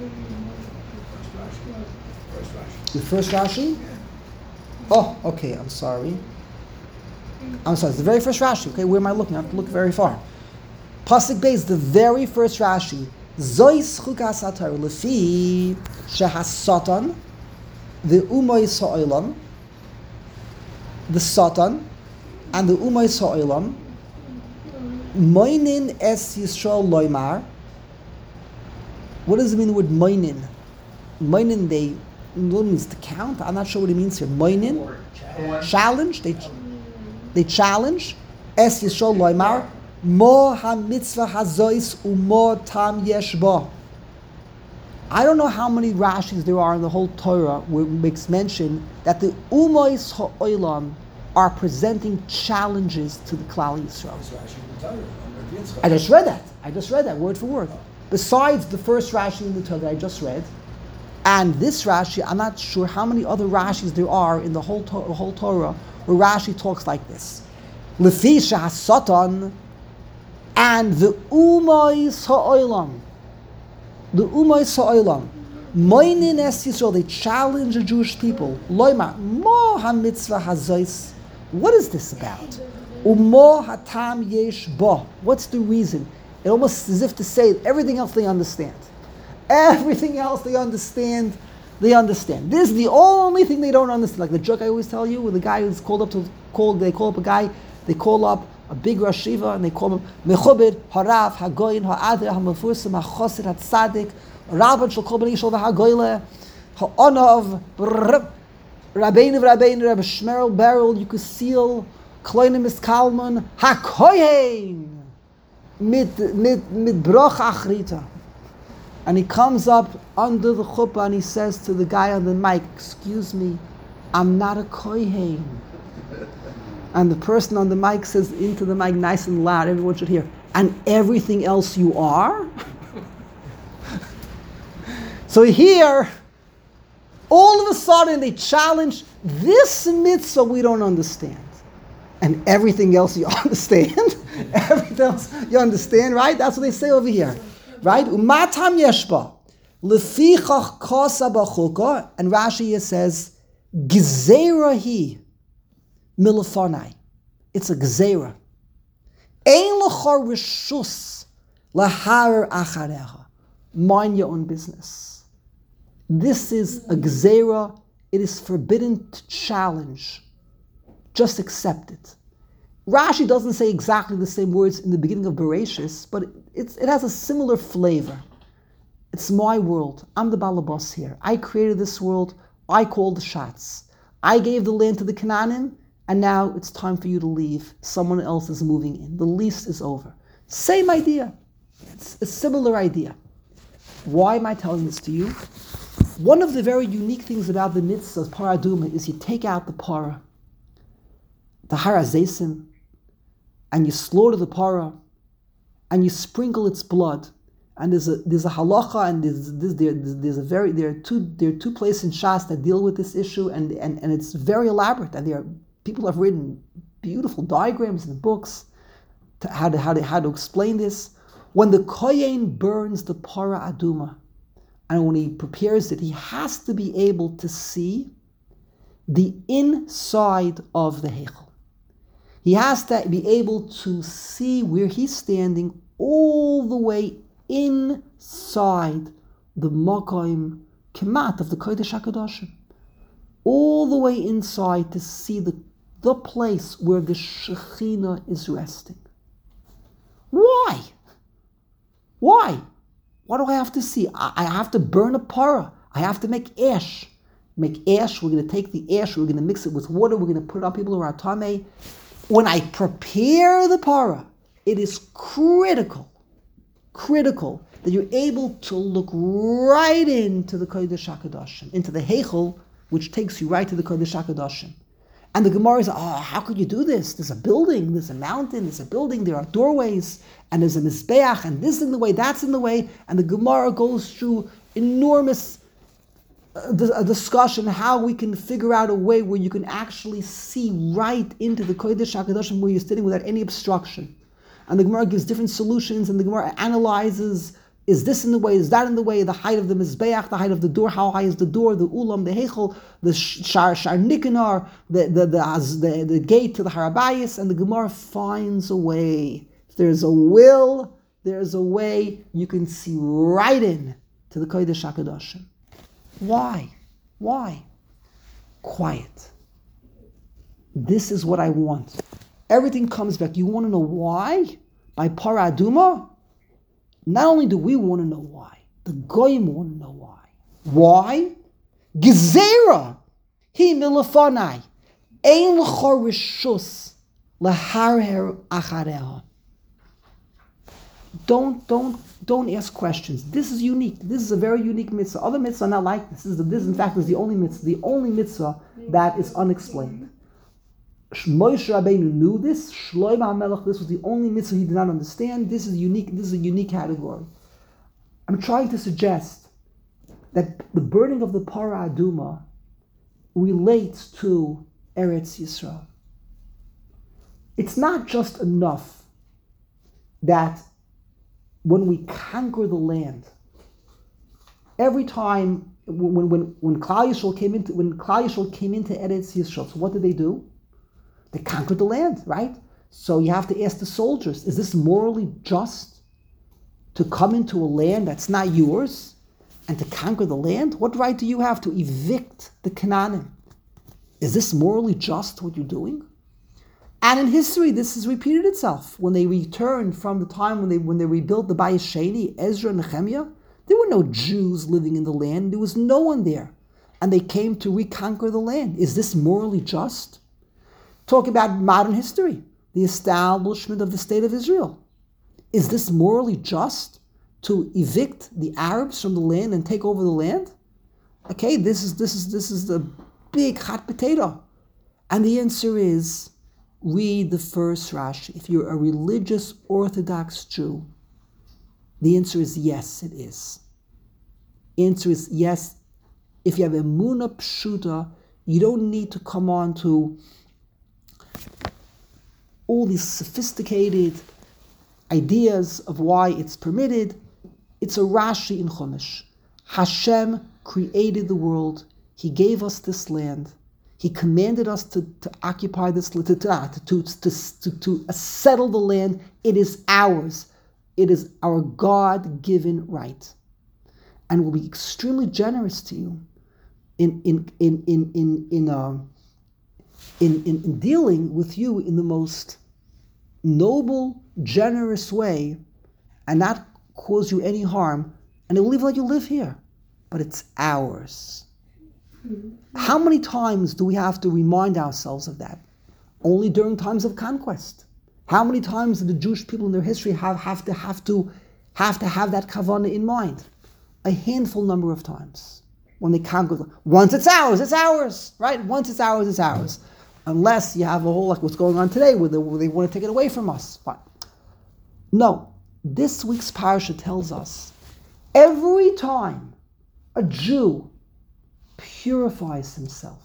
The first Rashi? Oh, okay, I'm sorry. I'm sorry, it's the very first Rashi. Okay, where am I looking? I have to look very far. Pasuk Beis, the very first Rashi. Zois chukas haTorah lefi shehas Satan, the umois ha'olam, the Satan, and the umois ha'olam, moinin es Yisrael loymar. What does it mean, the word moinin? Moinin, they, what means to count? I'm not sure what it means here. Moinin? Challenge? They, they challenge. Es Yisrael loymar. Mo ha-mitzvah hazois umo tam yesh bo. I don't know how many Rashis there are in the whole Torah where it makes mention that the umois ha'olam are presenting challenges to the Klal Yisrael. I just read that. I just read that word for word. Besides the first Rashi in the Torah that I just read, And this Rashi, I'm not sure how many other Rashis there are in the whole, to- whole Torah where Rashi talks like this. Lefi shehasatan and the umayis ha'olam. The umayis ha'olam. Moinin es Yisrael, they challenge the Jewish people. Loimar, mo ha-mitzvah hazais. What is this about? Umo hatam yesh bo. What's the reason? It almost as if to say everything else they understand. Everything else they understand, they understand. This is the only thing they don't understand. Like the joke I always tell you, with the guy who's called up to call, they call up a guy, they call up a big Rosh Yeshiva, and they call him Mechubed, Harav, Hagoyin, Ha'adir, Ha'mefursim, Ha'chosid, Ha'tzadik, Rabban Shal Kol Bnei Yisrael V'Hagoyle, Ha'onav, Rabbeinu V'Rabbeinu, Rabbi Shmerel Beryl, Yukusil, Kloinim Iskalman, Ha'koyen, mit mit mit Broch Achrita. And he comes up under the chuppah and he says to the guy on the mic, "Excuse me, I'm not a kohen." And the person on the mic says into the mic, nice and loud, everyone should hear, "And everything else you are?" So here, all of a sudden they challenge this mitzvah we don't understand. And everything else you understand? Everything else you understand, right? That's what they say over here. Right? Umatam yeshba. Lefichach kosa b'chuka. And Rashi here says, Gzeira hi milafonai. It's a gzeira. Ein lecha rishus lahar acharecha. Mind your own business. This is a gzeira. It is forbidden to challenge. Just accept it. Rashi doesn't say exactly the same words in the beginning of Bereshis, but it's, it has a similar flavor. It's my world. I'm the balabas here. I created this world. I called the shots. I gave the land to the Canaanim, and now it's time for you to leave. Someone else is moving in. The lease is over. Same idea. It's a similar idea. Why am I telling this to you? One of the very unique things about the mitzvah of Paraduma is you take out the para, the harazesim, and you slaughter the para, and you sprinkle its blood. And there's a there's a halacha, and there's there's, there's, there's a very there are two there are two places in Shas that deal with this issue, and, and, and it's very elaborate. And there are people have written beautiful diagrams and books to how to how to how to explain this. When the kohen burns the para aduma, and when he prepares it, he has to be able to see the inside of the heichal. He has to be able to see where he's standing all the way inside the Makom Kemat of the Kodesh HaKadoshim. All the way inside to see the, the place where the Shekhinah is resting. Why? Why? What do I have to see? I, I have to burn a para. I have to make ash. Make ash, we're going to take the ash, we're going to mix it with water, we're going to put it on people who are tamei. When I prepare the para, it is critical, critical that you're able to look right into the Kodesh HaKadoshim, into the Heichel, which takes you right to the Kodesh HaKadoshim. And the Gemara is, oh, how could you do this? There's a building, there's a mountain, there's a building, there are doorways, and there's a Mizbeach, and this in the way, that's in the way, and the Gemara goes through enormous a discussion how we can figure out a way where you can actually see right into the Kodesh HaKadoshim where you're sitting without any obstruction. And the Gemara gives different solutions, and the Gemara analyzes, is this in the way, is that in the way, the height of the Mizbeach, the height of the door, how high is the door, the Ulam, the Heichel, the Shar Shar Nikanor, the, the, the, the, the gate to the Harabayas, and the Gemara finds a way. If there's a will, there's a way you can see right in to the Kodesh HaKadoshim. Why? Why? Quiet. This is what I want. Everything comes back. You want to know why? By Para Aduma? Not only do we want to know why, the Goyim want to know why. Why? Gezerah hi milafonai ein l'cha rishus laharher achareha. Don't, don't, don't ask questions. This is unique. This is a very unique mitzvah. Other mitzvahs are not like this. This, is the, this in fact, is the only mitzvah, the only mitzvah that is unexplained. Moshe Rabbeinu knew this. Shlomo HaMelech, this was the only mitzvah he did not understand. This is unique. This is a unique category. I'm trying to suggest that the burning of the Parah Aduma relates to Eretz Yisrael. It's not just enough that when we conquer the land, every time when when when Klal Yisrael came into when Klal Yisrael came into Eretz Yisrael, so what did they do? They conquered the land, right? So you have to ask the soldiers: is this morally just to come into a land that's not yours and to conquer the land? What right do you have to evict the Canaanim? Is this morally just what you're doing? And in history, this has repeated itself. When they returned from the time when they when they rebuilt the Bayis Sheni, Ezra and Nehemiah, there were no Jews living in the land. There was no one there. And they came to reconquer the land. Is this morally just? Talk about modern history, the establishment of the State of Israel. Is this morally just to evict the Arabs from the land and take over the land? Okay, this is this is this is the big hot potato. And the answer is, read the first Rashi. If you're a religious Orthodox Jew, the answer is yes, it is. Answer is yes. If you have Emunah Pshuta, you don't need to come on to all these sophisticated ideas of why it's permitted. It's a Rashi in Chumash. Hashem created the world. He gave us this land. He commanded us to, to occupy this land, to, to, to, to, to, to settle the land. It is ours. It is our God-given right. And we'll be extremely generous to you in in in in in in, uh, in, in, in dealing with you in the most noble, generous way, and not cause you any harm, and it will live like you live here. But it's ours. How many times do we have to remind ourselves of that? Only during times of conquest. How many times do the Jewish people in their history have, have to have to have to have that kavanah in mind? A handful number of times when they conquer. Once it's ours, it's ours, right? Once it's ours, it's ours. Unless you have a whole like what's going on today, where they, where they want to take it away from us. Fine. No, this week's parasha tells us every time a Jew purifies himself,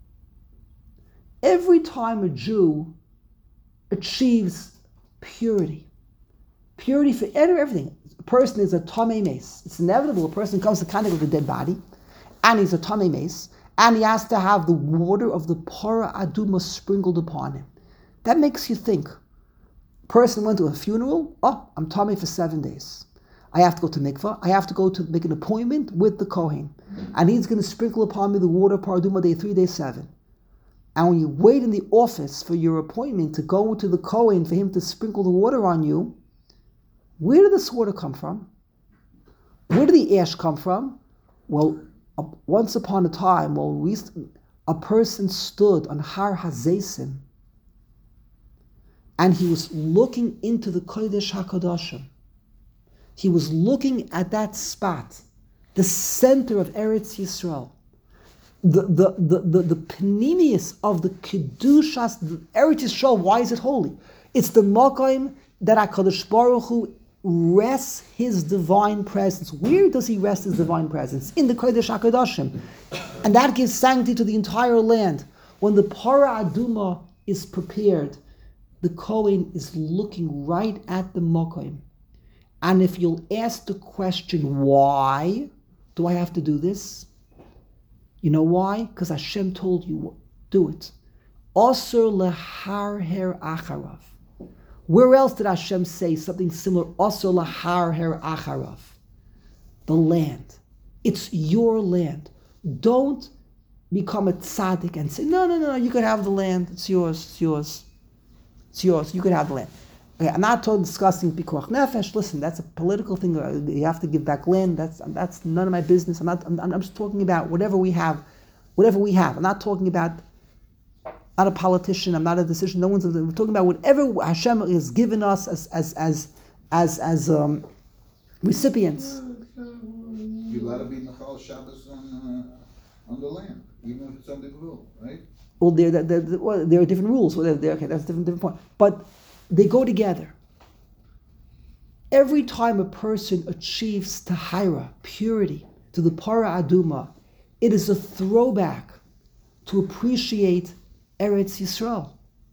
every time a Jew achieves purity, purity for everything. A person is a tamei mace. It's inevitable. A person comes to contact with a dead body, and he's a tamei mace, and he has to have the water of the Parah Aduma sprinkled upon him. That makes you think. A person went to a funeral. Oh, I'm tamei for seven days. I have to go to mikvah. I have to go to make an appointment with the Kohen, and he's going to sprinkle upon me the water of Parah Aduma day three, day seven. And when you wait in the office for your appointment to go to the Kohen for him to sprinkle the water on you, where did this water come from? Where did the ash come from? Well, uh, once upon a time, well, we, a person stood on Har Hazesim, and he was looking into the Kodesh HaKadoshim. He was looking at that spot, the center of Eretz Yisrael. The the the the, the panemius of the kedushas, the Eretz Yisrael. Why is it holy? It's the makom that HaKadosh Baruch Hu rests His divine presence. Where does He rest His divine presence? In the Kodesh HaKadoshim, and that gives sanctity to the entire land. When the Parah Aduma is prepared, the Kohen is looking right at the makom, and if you'll ask the question, why do I have to do this? You know why? Because Hashem told you, do it. Osir lehar her acharav. Where else did Hashem say something similar? Osir lehar her acharav. The land. It's your land. Don't become a tzaddik and say, no, no, no, you could have the land. It's yours, it's yours. It's yours. You could have the land. Okay, I'm not totally discussing pikuach nefesh. Listen, that's a political thing. You have to give back land. That's that's none of my business. I'm not. I'm, I'm just talking about whatever we have, whatever we have. I'm not talking about. Not a politician. I'm not a decision. No one's. We're talking about whatever Hashem has given us as as as as as um, recipients. You're allowed to be Machal Shabbos on uh, on the land, even if it's under the rule, right? Well, there there, there, well, there are different rules. Well, they're, okay, that's a different different point. But they go together. Every time a person achieves tahira, purity, to the Para Aduma, it is a throwback to appreciate Eretz Yisrael.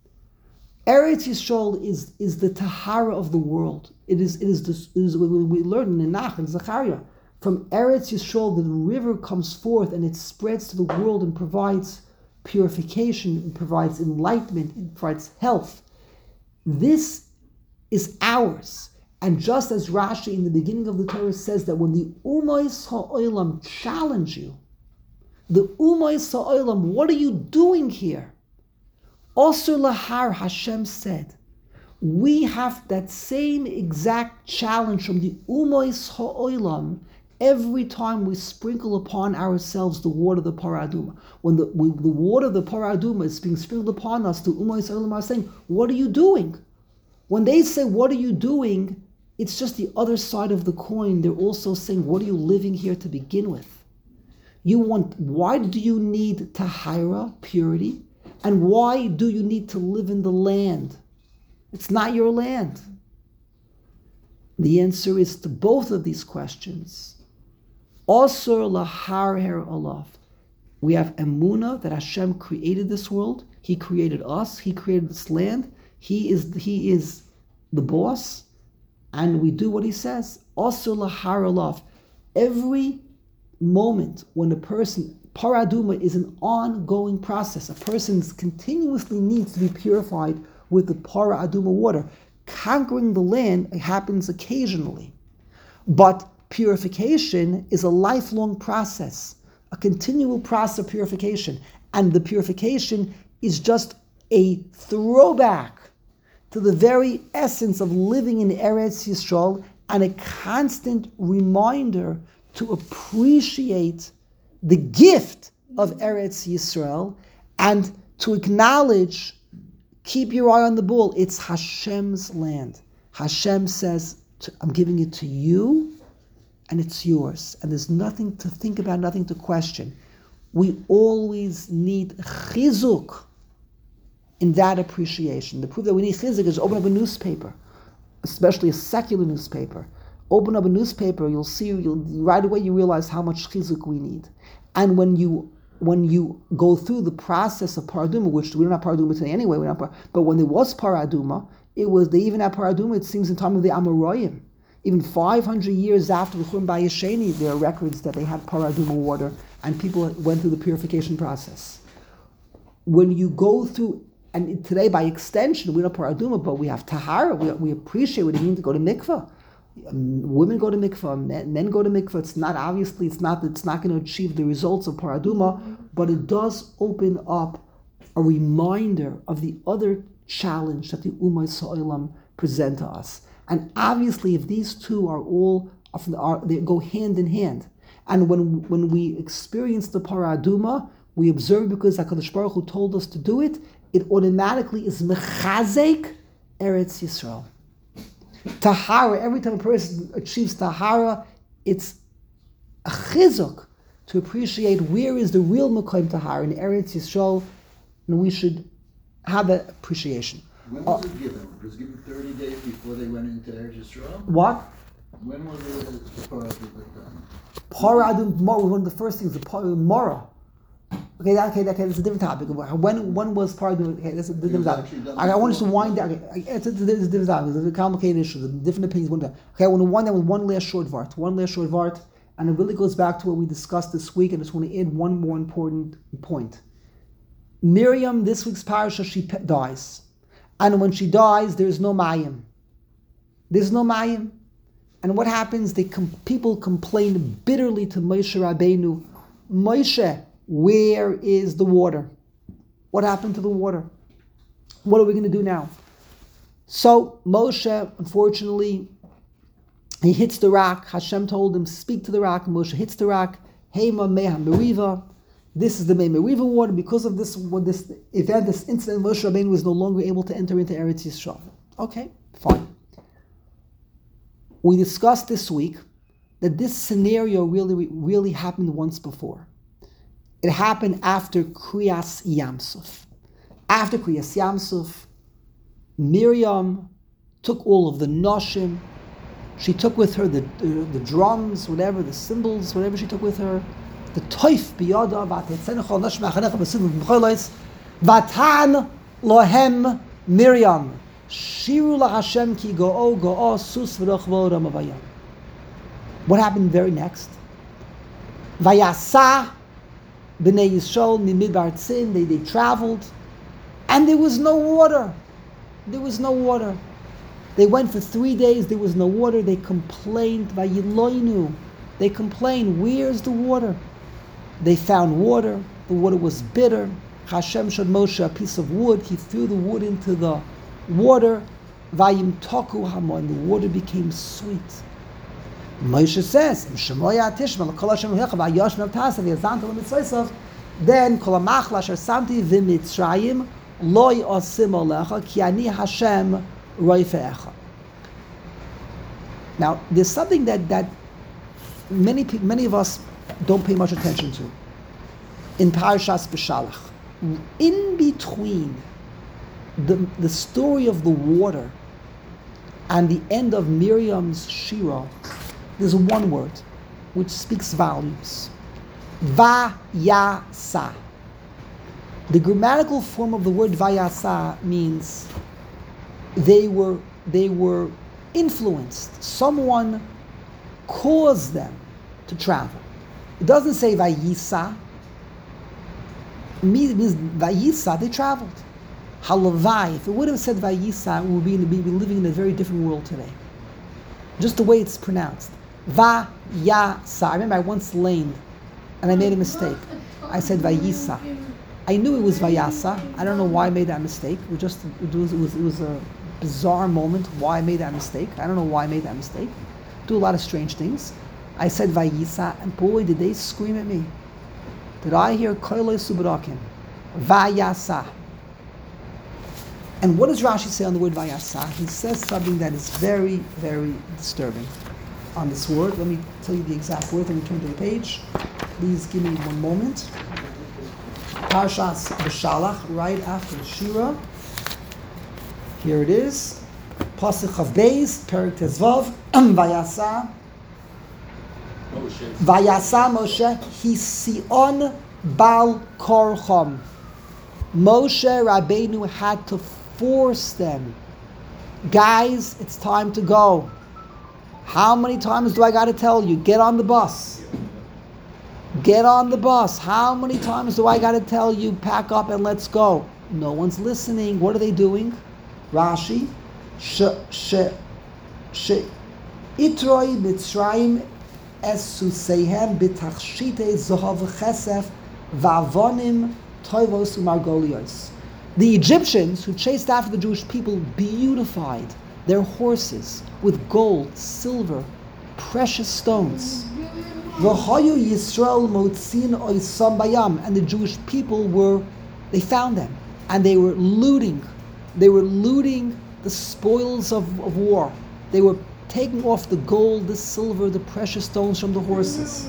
Eretz Yisrael is, is the Tahara of the world. It is it is, the, it is what we learn in Nach and Zechariah. From Eretz Yisrael, the river comes forth and it spreads to the world and provides purification, it provides enlightenment, it provides health. This is ours. And just as Rashi in the beginning of the Torah says that when the Umayis Ha'olam challenge you, the Umayis Ha'olam, what are you doing here? Osir Lahar, Hashem said, we have that same exact challenge from the Umayis Ha'olam every time we sprinkle upon ourselves the water of the Para Aduma. When the, we, the water of the Para Aduma is being sprinkled upon us, the Umayis Ha'olam are saying, what are you doing? When they say, what are you doing? It's just the other side of the coin. They're also saying, what are you living here to begin with? You want, why do you need tahira, purity? And why do you need to live in the land? It's not your land. The answer is to both of these questions. Osur lahar her alav. We have emunah that Hashem created this world. He created us. He created this land. He is, he is the boss. And we do what he says. Osur lahar alav. Every moment when a person, Para Aduma is an ongoing process. A person continuously needs to be purified with the Para Aduma water. Conquering the land happens occasionally. But purification is a lifelong process, a continual process of purification. And the purification is just a throwback to the very essence of living in Eretz Yisrael and a constant reminder to appreciate the gift of Eretz Yisrael and to acknowledge, keep your eye on the ball, it's Hashem's land. Hashem says, I'm giving it to you and it's yours. And there's nothing to think about, nothing to question. We always need chizuk in that appreciation. The proof that we need chizuk is open up a newspaper, especially a secular newspaper. Open up a newspaper, you'll see, you'll right away you realize how much chizuk we need. And when you when you go through the process of paraduma, which we don't have paraduma today anyway, we're not par, but when there was paraduma, it was, they even had paraduma, it seems, in time of the Amoraim. Even five hundred years after the Churban Bayesheni, there are records that they had paraduma water, and people went through the purification process. When you go through, and today by extension, we don't have paraduma, but we have tahara, we, we appreciate what it means to go to mikveh. Women go to mikveh, men, men go to mikveh. It's not, obviously, it's not it's not going to achieve the results of paraduma, but it does open up a reminder of the other challenge that the Umayis Ha'olam present to us. And obviously, if these two are all, are, they go hand in hand. And when when we experience the paraduma, we observe because HaKadosh Baruch Hu told us to do it, it automatically is mechazek Eretz Yisrael. Tahara, every time a person achieves Tahara, it's a chizuk to appreciate where is the real Mekayim Tahara in Eretz Yisrael, and we should have that appreciation. When was uh, it given? It was given thirty days before they went into Eretz Yisrael? What? When was it the Para Aduma done? Para Aduma was one of the first things, the Para Mora. Okay, that, okay, okay, that's a different topic. When when was Para Aduma? Okay, that's a different topic. I, I want us to wind down. Okay, it's a, it's a different topic. It's a complicated issue. Different opinions. One okay, I want to wind down with one last short vart. One last short vart, and it really goes back to what we discussed this week. And I just want to add one more important point. Miriam, this week's parasha, she pe- dies, and when she dies, there's no mayim. There's no mayim, and what happens? They com- people complain bitterly to Moshe Rabbeinu. Moshe, where is the water? What happened to the water? What are we going to do now? So Moshe, unfortunately, he hits the rock. Hashem told him, speak to the rock. Moshe hits the rock. Hema meha meriva. This is the Mei Meriva water. Because of this, when this event, this incident, Moshe Rabbeinu was no longer able to enter into Eretz Yisrael. Okay, fine. We discussed this week that this scenario really, really happened once before. It happened after Kriyas Yamsuf. After Kriyas Yamsuf, Miriam took all of the Noshim, She took with her the, the, the drums, whatever, the cymbals, whatever she took with her. The toif biyada v'atetzenu chol nash me'achanecha b'sivu b'cholos v'atan lohem Miriam shiru la'Hashem ki go'o go'o sus v'rochvo ramavayam. What happened very next? Vayasa b'nei Yisrael mimidbar tzin. They they traveled, and there was no water. There was no water. They went for three days. There was no water. They complained. Vayiloinu. They complained. Where's the water? They found water. The water was bitter. Hashem showed Moshe a piece of wood. He threw the wood into the water. Vayim toku hamon. The water became sweet. Moshe says, then kol hamachla asher samti v'mitzrayim loy osim olecha ki ani Hashem roifecha. Now, there's something that that many pe- many of us don't pay much attention to in Parashas Beshalach. In between the the story of the water and the end of Miriam's Shira, there's one word which speaks volumes. Vayasa. The grammatical form of the word vayasa means they were they were influenced. Someone caused them to travel. It doesn't say vayisa. It means, it means vayisa, they traveled. Halavai. If it would have said vayisa, we would be, be living in a very different world today. Just the way it's pronounced. Vayasa. I remember I once laned and I made a mistake. I said vayisa. I knew it was vayasa. I don't know why I made that mistake. It was just it was, it was it was a bizarre moment why I made that mistake. I don't know why I made that mistake. Do a lot of strange things. I said vayisa, and boy, did they scream at me. Did I hear koiloi subarakim? Vayasa. And what does Rashi say on the word vayasa? He says something that is very, very disturbing on this word. Let me tell you the exact word. Let me turn to the page. Please give me one moment. Parshas Beshalach, right after the Shira. Here it is. Pasuk Chav Beis, Perik Tezvav, Vayasa. Moshe. Vayasa Moshe, Hision Bal Korchom. Moshe Rabbeinu had to force them. Guys, it's time to go. How many times do I got to tell you? Get on the bus. Get on the bus. How many times do I got to tell you, pack up and let's go? No one's listening. What are they doing? Rashi, sh sh sh itroi mitzrayim esusehem bitachshite zohav chesef va'avonim toivos umargolios. The Egyptians who chased after the Jewish people beautified their horses with gold, silver, precious stones. V'hayu Yisrael motzin oisam bayam, and the Jewish people were, they found them, and they were looting. They were looting the spoils of, of war. They were taking off the gold, the silver, the precious stones from the horses.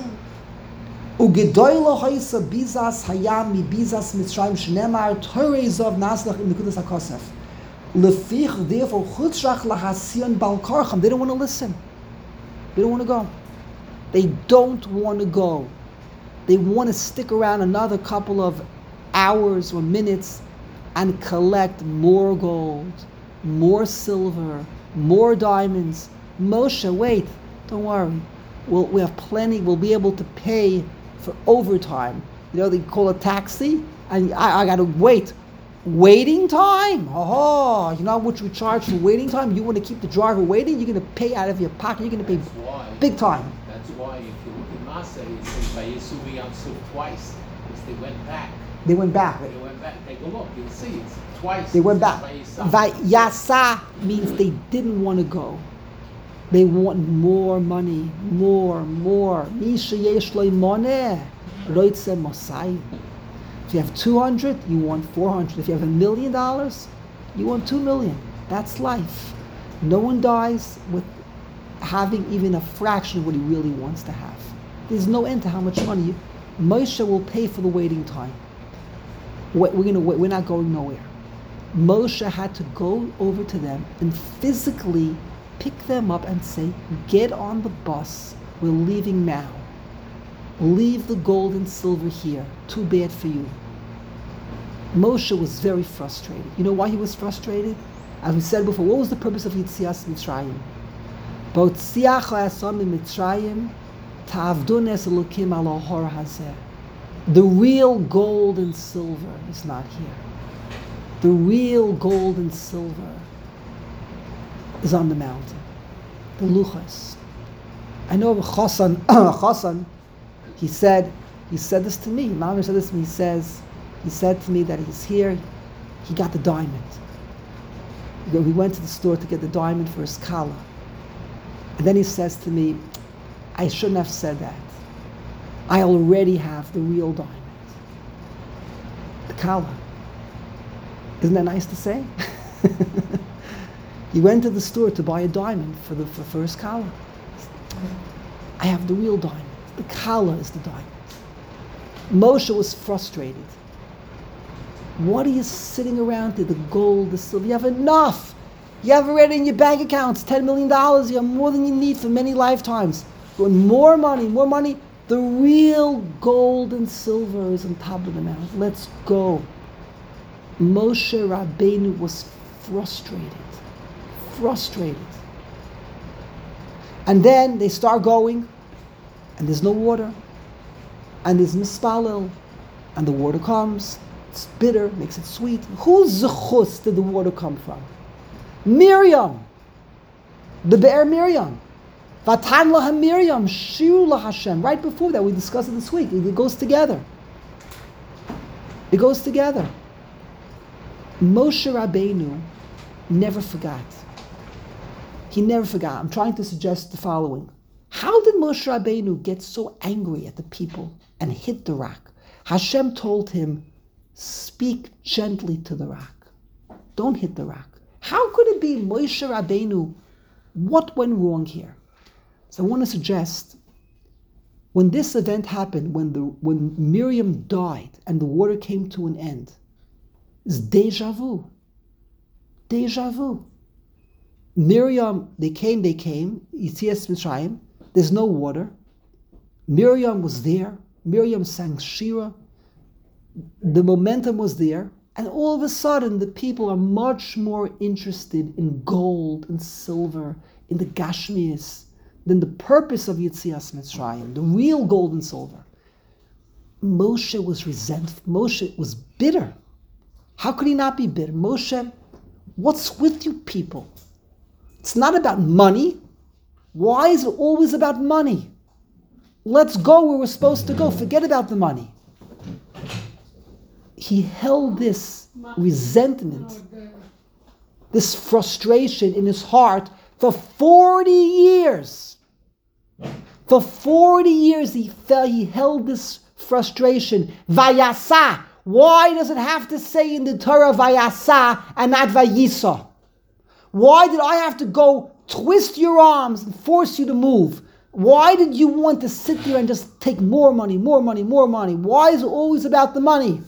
Ugedoylo haisa bizas hayam mi bizas mitzrayim shnemar toreizov naslach in the kudas hakosef. Lefich therefore chutzrach lahasiyon bal karcham. They don't want to listen. They don't want to go. They don't want to go. They want to stick around another couple of hours or minutes and collect more gold, more silver, more diamonds. Moshe, wait, don't worry. We'll, we have plenty. We'll be able to pay for overtime. You know, they call a taxi, and I, I got to wait. Waiting time? Oh, you know how much we charge for waiting time? You want to keep the driver waiting? You're going to pay out of your pocket. You're going to pay That's why. big time. That's why if you look at Masa, it says Vayesu Yam Suf twice, because they went back. They went back. They went back. Take a look. You'll see it's twice. They went back. Vayesam. Vayasa means they didn't want to go. They want more money, more, more. Misha yesh lo moneh, roitze mosai. If you have two hundred, you want four hundred. If you have a million dollars, you want two million. That's life. No one dies with having even a fraction of what he really wants to have. There's no end to how much money you. Moshe will pay for the waiting time. We're gonna wait. We're not going nowhere. Moshe had to go over to them and physically pick them up and say, get on the bus, we're leaving now. Leave the gold and silver here, too bad for you. Moshe was very frustrated. You know why he was frustrated? As we said before, what was the purpose of Yitzias Mitzrayim? Botziach ha'asam Mitzrayim ta'avdun es Elokim al ha'hor hazeh. The real gold and silver is not here. The real gold and silver is on the mountain. The Luchas. I know Chassan, Chassan, he said, he said this to me. Mama said this to me. He says, he said to me that he's here. He got the diamond. You know, he went to the store to get the diamond for his kala. And then he says to me, I shouldn't have said that. I already have the real diamond. The kala. Isn't that nice to say? He went to the store to buy a diamond for the for first kala. I have the real diamond. The kala is the diamond. Moshe was frustrated. What are you sitting around there? The gold, the silver. You have enough. You have already in your bank accounts ten million dollars. You have more than you need for many lifetimes. You want more money, more money. The real gold and silver is on top of the mountain. Let's go. Moshe Rabbeinu was frustrated. Frustrated. And then they start going, and there's no water, and there's mispalel, and the water comes. It's bitter, makes it sweet. Whose zechus did the water come from? Miriam, the Be'er Miriam. Vatan laha Miriam, shiru la Hashem. Right before that, we discussed it this week. It goes together. It goes together. Moshe Rabbeinu never forgot. He never forgot. I'm trying to suggest the following. How did Moshe Rabbeinu get so angry at the people and hit the rock? Hashem told him, speak gently to the rock. Don't hit the rock. How could it be Moshe Rabbeinu? What went wrong here? So I want to suggest, when this event happened, when the when Miriam died and the water came to an end, is deja vu. Deja vu. Miriam, they came, they came, Yitzias Mitzrayim, there's no water. Miriam was there. Miriam sang Shira. The momentum was there. And all of a sudden, the people are much more interested in gold and silver, in the Gashmias, than the purpose of Yitzias Mitzrayim, the real gold and silver. Moshe was resentful. Moshe was bitter. How could he not be bitter? Moshe, what's with you people? It's not about money. Why is it always about money? Let's go where we're supposed to go. Forget about the money. He held this resentment, this frustration in his heart for forty years. For forty years he felt, he held this frustration. Vayasa. Why does it have to say in the Torah Vayasa and not Vayisa? Why did I have to go twist your arms and force you to move? Why did you want to sit there and just take more money, more money, more money? Why is it always about the money?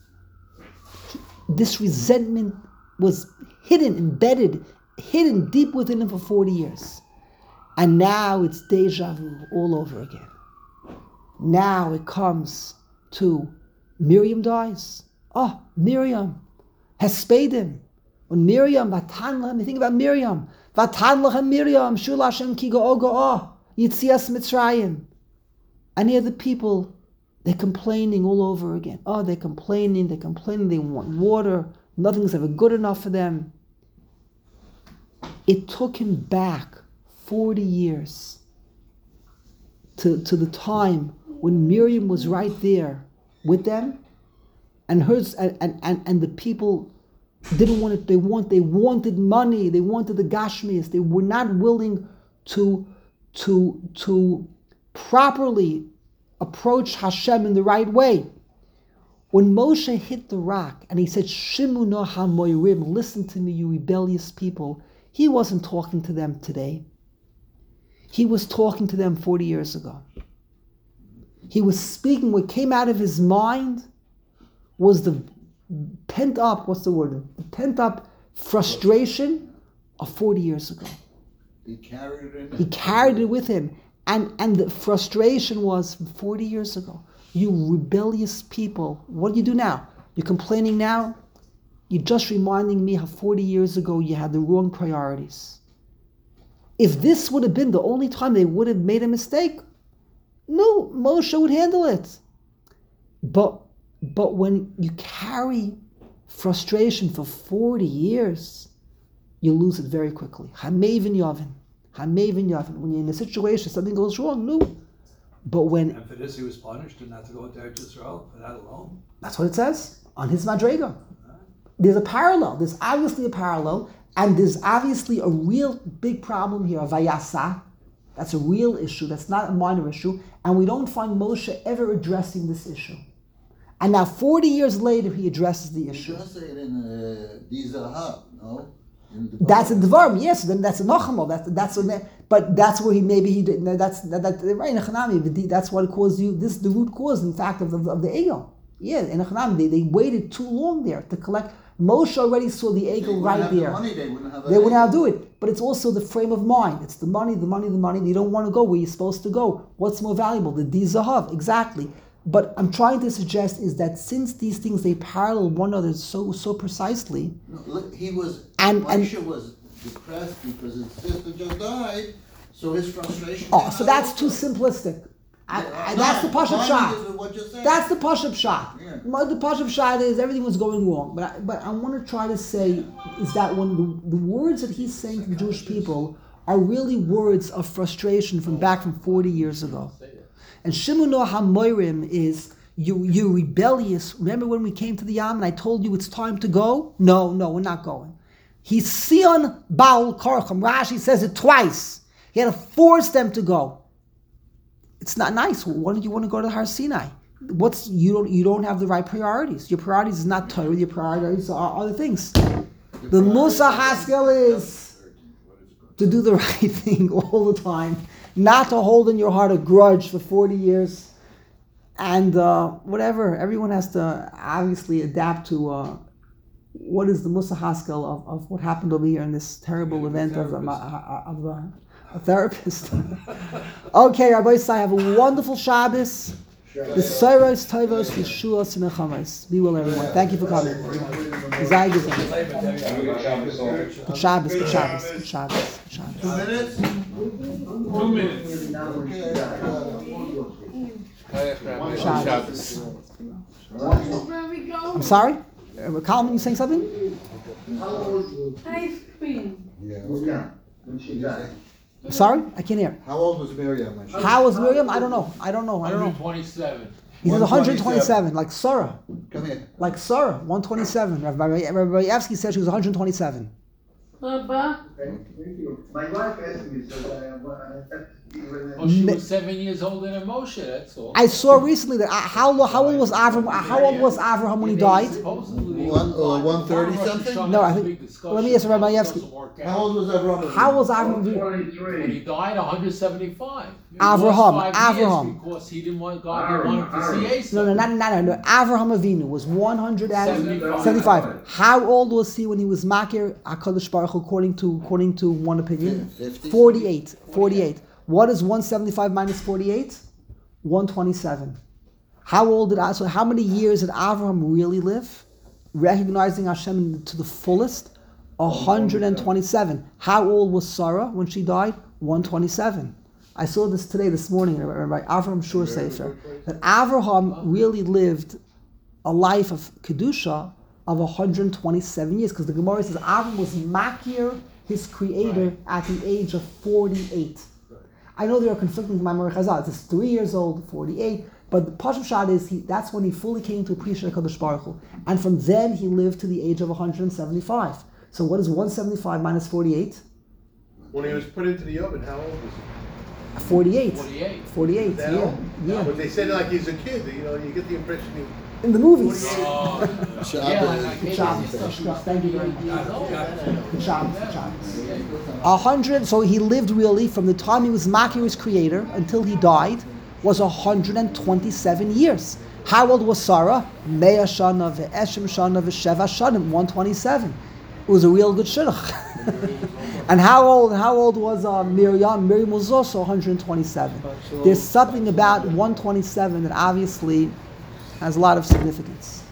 This resentment was hidden, embedded, hidden deep within him for forty years. And now it's deja vu all over again. Now it comes to Miriam dies. Oh, Miriam has spayed him. When Miriam, Vatan lahem, you think about Miriam. Vatan lahem Miriam, Shul Hashem ki go'o go'o, Yitzias Mitzrayim. And here the people, they're complaining all over again. Oh, they're complaining, they're complaining, they want water. Nothing's ever good enough for them. It took him back forty years to, to the time when Miriam was right there with them, and hers and, and, and the people didn't want it. They want they wanted money. They wanted the Gashmias. They were not willing to to to properly approach Hashem in the right way. When Moshe hit the rock and he said, "Shimu no hamoirim," listen to me, you rebellious people, he wasn't talking to them today. He was talking to them forty years ago. He was speaking, what came out of his mind was the pent up, what's the word? The pent up frustration of forty years ago. He carried it in. He carried it with him. And, and the frustration was forty years ago. You rebellious people, what do you do now? You're complaining now? You're just reminding me how forty years ago you had the wrong priorities. If this would have been the only time they would have made a mistake, no, Moshe would handle it. But but when you carry frustration for forty years, you lose it very quickly. Hamevin Yavin. Hamevin Yavin. When you're in a situation, something goes wrong, no. But when... And for this he was punished and not to go into Eretz Yisrael for that alone. That's what it says on his Madrega. There's a parallel. There's obviously a parallel, and there's obviously a real big problem here, Vayasa. That's a real issue. That's not a minor issue. And we don't find Moshe ever addressing this issue. And now, forty years later, he addresses the You issue. just say it in uh, Dizahab, no? In the That's a Dvarim, yes. Then that's a Nachamo. That's that's a, but that's where he maybe he did. That's that, that right in Echanami. That's what caused you. This is the root cause, in fact, of the of the Egel. Yeah, in Echanami, they, they waited too long there to collect. Moshe already saw the They Egel wouldn't right have the there. money, they wouldn't have a They wouldn't have to Egel. do it. But it's also the frame of mind. It's the money, the money, the money. You don't want to go where you're supposed to go. What's more valuable? The Dizahav, exactly. But I'm trying to suggest is that since these things, they parallel one another so so precisely. No, look, he was, And- and- Moshe was depressed because his sister just died, so his frustration. Oh, came so out that's also. too simplistic. I, I, No, that's the Pashup mine shot. is what you're saying. That's the Pashup shot. Yeah. My- The Pashup shot is everything was going wrong. But I, but I want to try to say is that when the, the words that he's saying to the Jewish people are really words of frustration from back from forty years ago. And Shimon HaMoirim is you you rebellious. Remember when we came to the Yam and I told you it's time to go? No, no, we're not going. He's Sion Baal Korcham. Rashi says it twice. He had to force them to go. It's not nice. Why don't you want to go to Har Sinai? What's you don't you don't have the right priorities. Your priorities is not Torah. Your priorities are other things. The Musa Haskell is to do the right thing all the time, not to hold in your heart a grudge for forty years, and uh, whatever. Everyone has to obviously adapt to uh, what is the Musa Haskell of, of what happened over here in this terrible event of, um, uh, of uh, a therapist. Okay, Rabbi Isai, have a wonderful Shabbos. The Soros, Tovos, Yeshuos, and Mechamas. Be well, everyone. Thank you for coming. Zai Gesund. Good Shabbos, good Shabbos, good Shabbos, good Shabbos. Two minutes? Two minutes. Okay. Shabbos. Where we go? I'm sorry? Uh, Kalman, you saying something? Ice cream. Yeah, okay. When she died. I'm sorry? I can't hear. How old was Miriam when she How was Miriam? I don't know. I don't know. I don't one know. twenty-seven. He says one twenty-seven, like Sarah. Come here. Like Sarah, one twenty-seven. Rabbi Rabbi Evsky said she was one twenty-seven. Baba. Thank you. My wife asked me, so I, I, Oh, she was seven years older than Moshe, that's all. I saw recently that uh, how how old was Avram? How old was Avraham when he died? Supposedly, One- uh, one thirty something? No, I think- let me ask Rabbi Yevsky. How old was Avraham? How was Avram? When he twenty-three. died, one hundred seventy-five. He Avraham, lost five years Avraham. Because he didn't want God didn't want him to see Esau. No, no, not, not, no, no. Avraham Avinu was one hundred Seventy-five. seventy-five. How old was he when he was Makir HaKadosh Baruch Hu, according to according to one opinion? fifty? forty-eight. forty-eight. What is one seventy-five minus forty-eight? one twenty-seven. How old did I, so how many years did Avraham really live? Recognizing Hashem to the fullest? one hundred twenty-seven. How old was Sarah when she died? one twenty-seven. I saw this today, this morning, by Avraham Shur Sefer, that Avraham really lived a life of Kedusha of one hundred twenty-seven years, because the Gemara says Avraham was Makir, his creator, at the age of forty-eight. I know there are conflicting Maimar Chazal. It's three years old, forty-eight, but the Pashup Shad is he, that's when he fully came to appreciate HaKadosh Baruch Hu. And from then he lived to the age of one hundred seventy-five. So what is one seventy-five minus forty-eight? When he was put into the oven, how old was he? forty-eight. forty-eight. forty-eight, That yeah. old? Yeah. But they said it like he's a kid, you know, you get the impression he... In the movies. Oh, yeah, like I Good can't job. see stuff. Good Thank you very much. Years old. Good job. Good job. A hundred, so he lived really from the time he was Makir, his creator, until he died, was one hundred twenty-seven years. How old was Sarah? Mea Shana ve'eshem Shana ve'sheva Shanim, one twenty-seven. It was a real good shidduch. And how old? How old was uh, Miriam? Miriam was also one hundred twenty-seven. There's something about one twenty-seven that obviously has a lot of significance.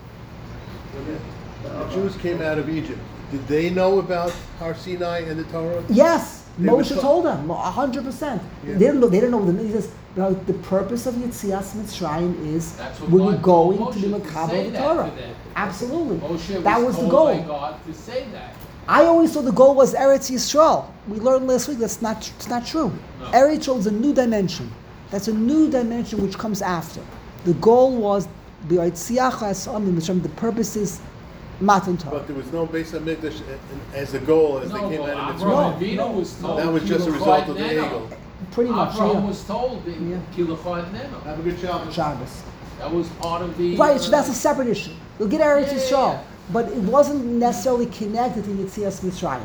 When the Jews came out of Egypt, did they know about Har Sinai and the Torah? Yes, They were Moshe to- told them one hundred percent. Yeah. They didn't know. They didn't know. The, he says, you know, the purpose of Yetzias Mitzrayim is That's what when you're God told going to the Moshe to Makabel say of the that Torah. to them. Absolutely. Moshe That was was the told goal. by God to say that. I always thought the goal was Eretz Yisrael. We learned last week that's not it's not true. No. Eretz Yisrael is a new dimension. That's a new dimension which comes after. The goal was the Yetziach HaSamim, which the purpose is Matan Torah. But there was no Beis HaMikdash as a goal as No, they came but out of Avraham Mitzrayim. Avinu No. was told. That was just a "Kilachot result of the Neno." eagle. Pretty much, Avraham yeah. was told in Yeah. Kilachot Neno. Have a good Shabbos. Shabbos. That was part of the. Right, so uh, that's a separate issue. You'll get Eretz Yeah, yeah, Yisrael, yeah. but it wasn't necessarily connected to Yetzias Mitzrayim.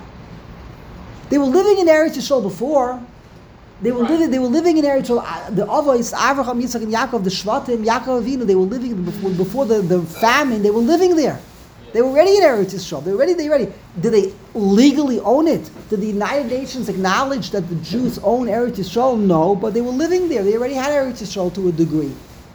They were living in Eretz Yisrael before. They were Right. living. They were living in Eretz Yisrael. Uh, The Avos, Avraham, Yitzchak, and Yaakov, the Shvatim, Yaakov Avinu. They were living before, before the, the famine. They were living there. They were already in Eretz Yisrael. They were ready. They were ready. Did they legally own it? Did the United Nations acknowledge that the Jews own Eretz Yisrael? No, but they were living there. They already had Eretz Yisrael to a degree.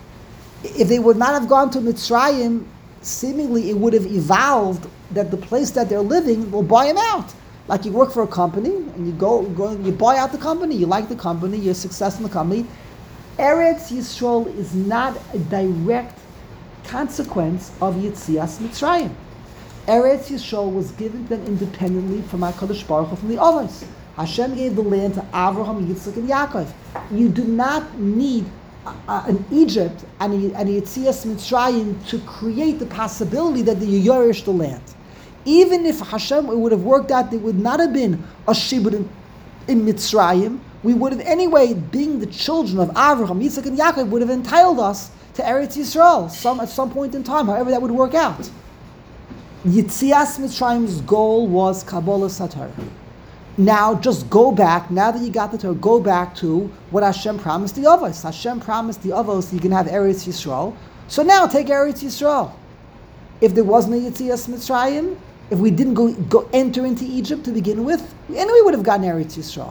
If they would not have gone to Mitzrayim, seemingly it would have evolved that the place that they're living will buy them out. Like you work for a company and you go, go you buy out the company. You like the company. You're successful in the company. Eretz Yisrael is not a direct consequence of Yetzias Mitzrayim. Eretz Yisrael was given to them independently from HaKadosh Baruch Hu, from the Avos. Hashem gave the land to Avraham, Yitzchak, and Yaakov. You do not need uh, uh, an Egypt and a, and a Yetzias Mitzrayim to create the possibility that you yorish the land. Even if Hashem it would have worked out, there would not have been a shibud in, in Mitzrayim. We would have anyway, being the children of Avraham, Yitzchak, and Yaakov, would have entitled us to Eretz Yisrael some at some point in time, however that would work out. Yitzias Mitzrayim's goal was Kabbalah Satar. Now just go back, now that you got the Torah, go back to what Hashem promised the Avos. Hashem promised the Avos you can have Eretz Yisrael. So now take Eretz Yisrael. If there wasn't a Yitzias Mitzrayim, if we didn't go, go enter into Egypt to begin with, we anyway would have gotten Eretz Yisrael.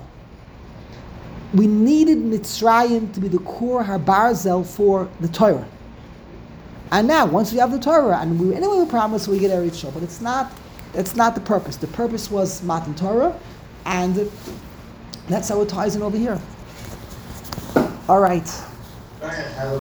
We needed Mitzrayim to be the core Harbarzel for the Torah. And now, once we have the Torah, and we anyway we promise we get Eretz Yisrael, but it's not, it's not the purpose. The purpose was Matan Torah, and that's how it ties in over here. All right.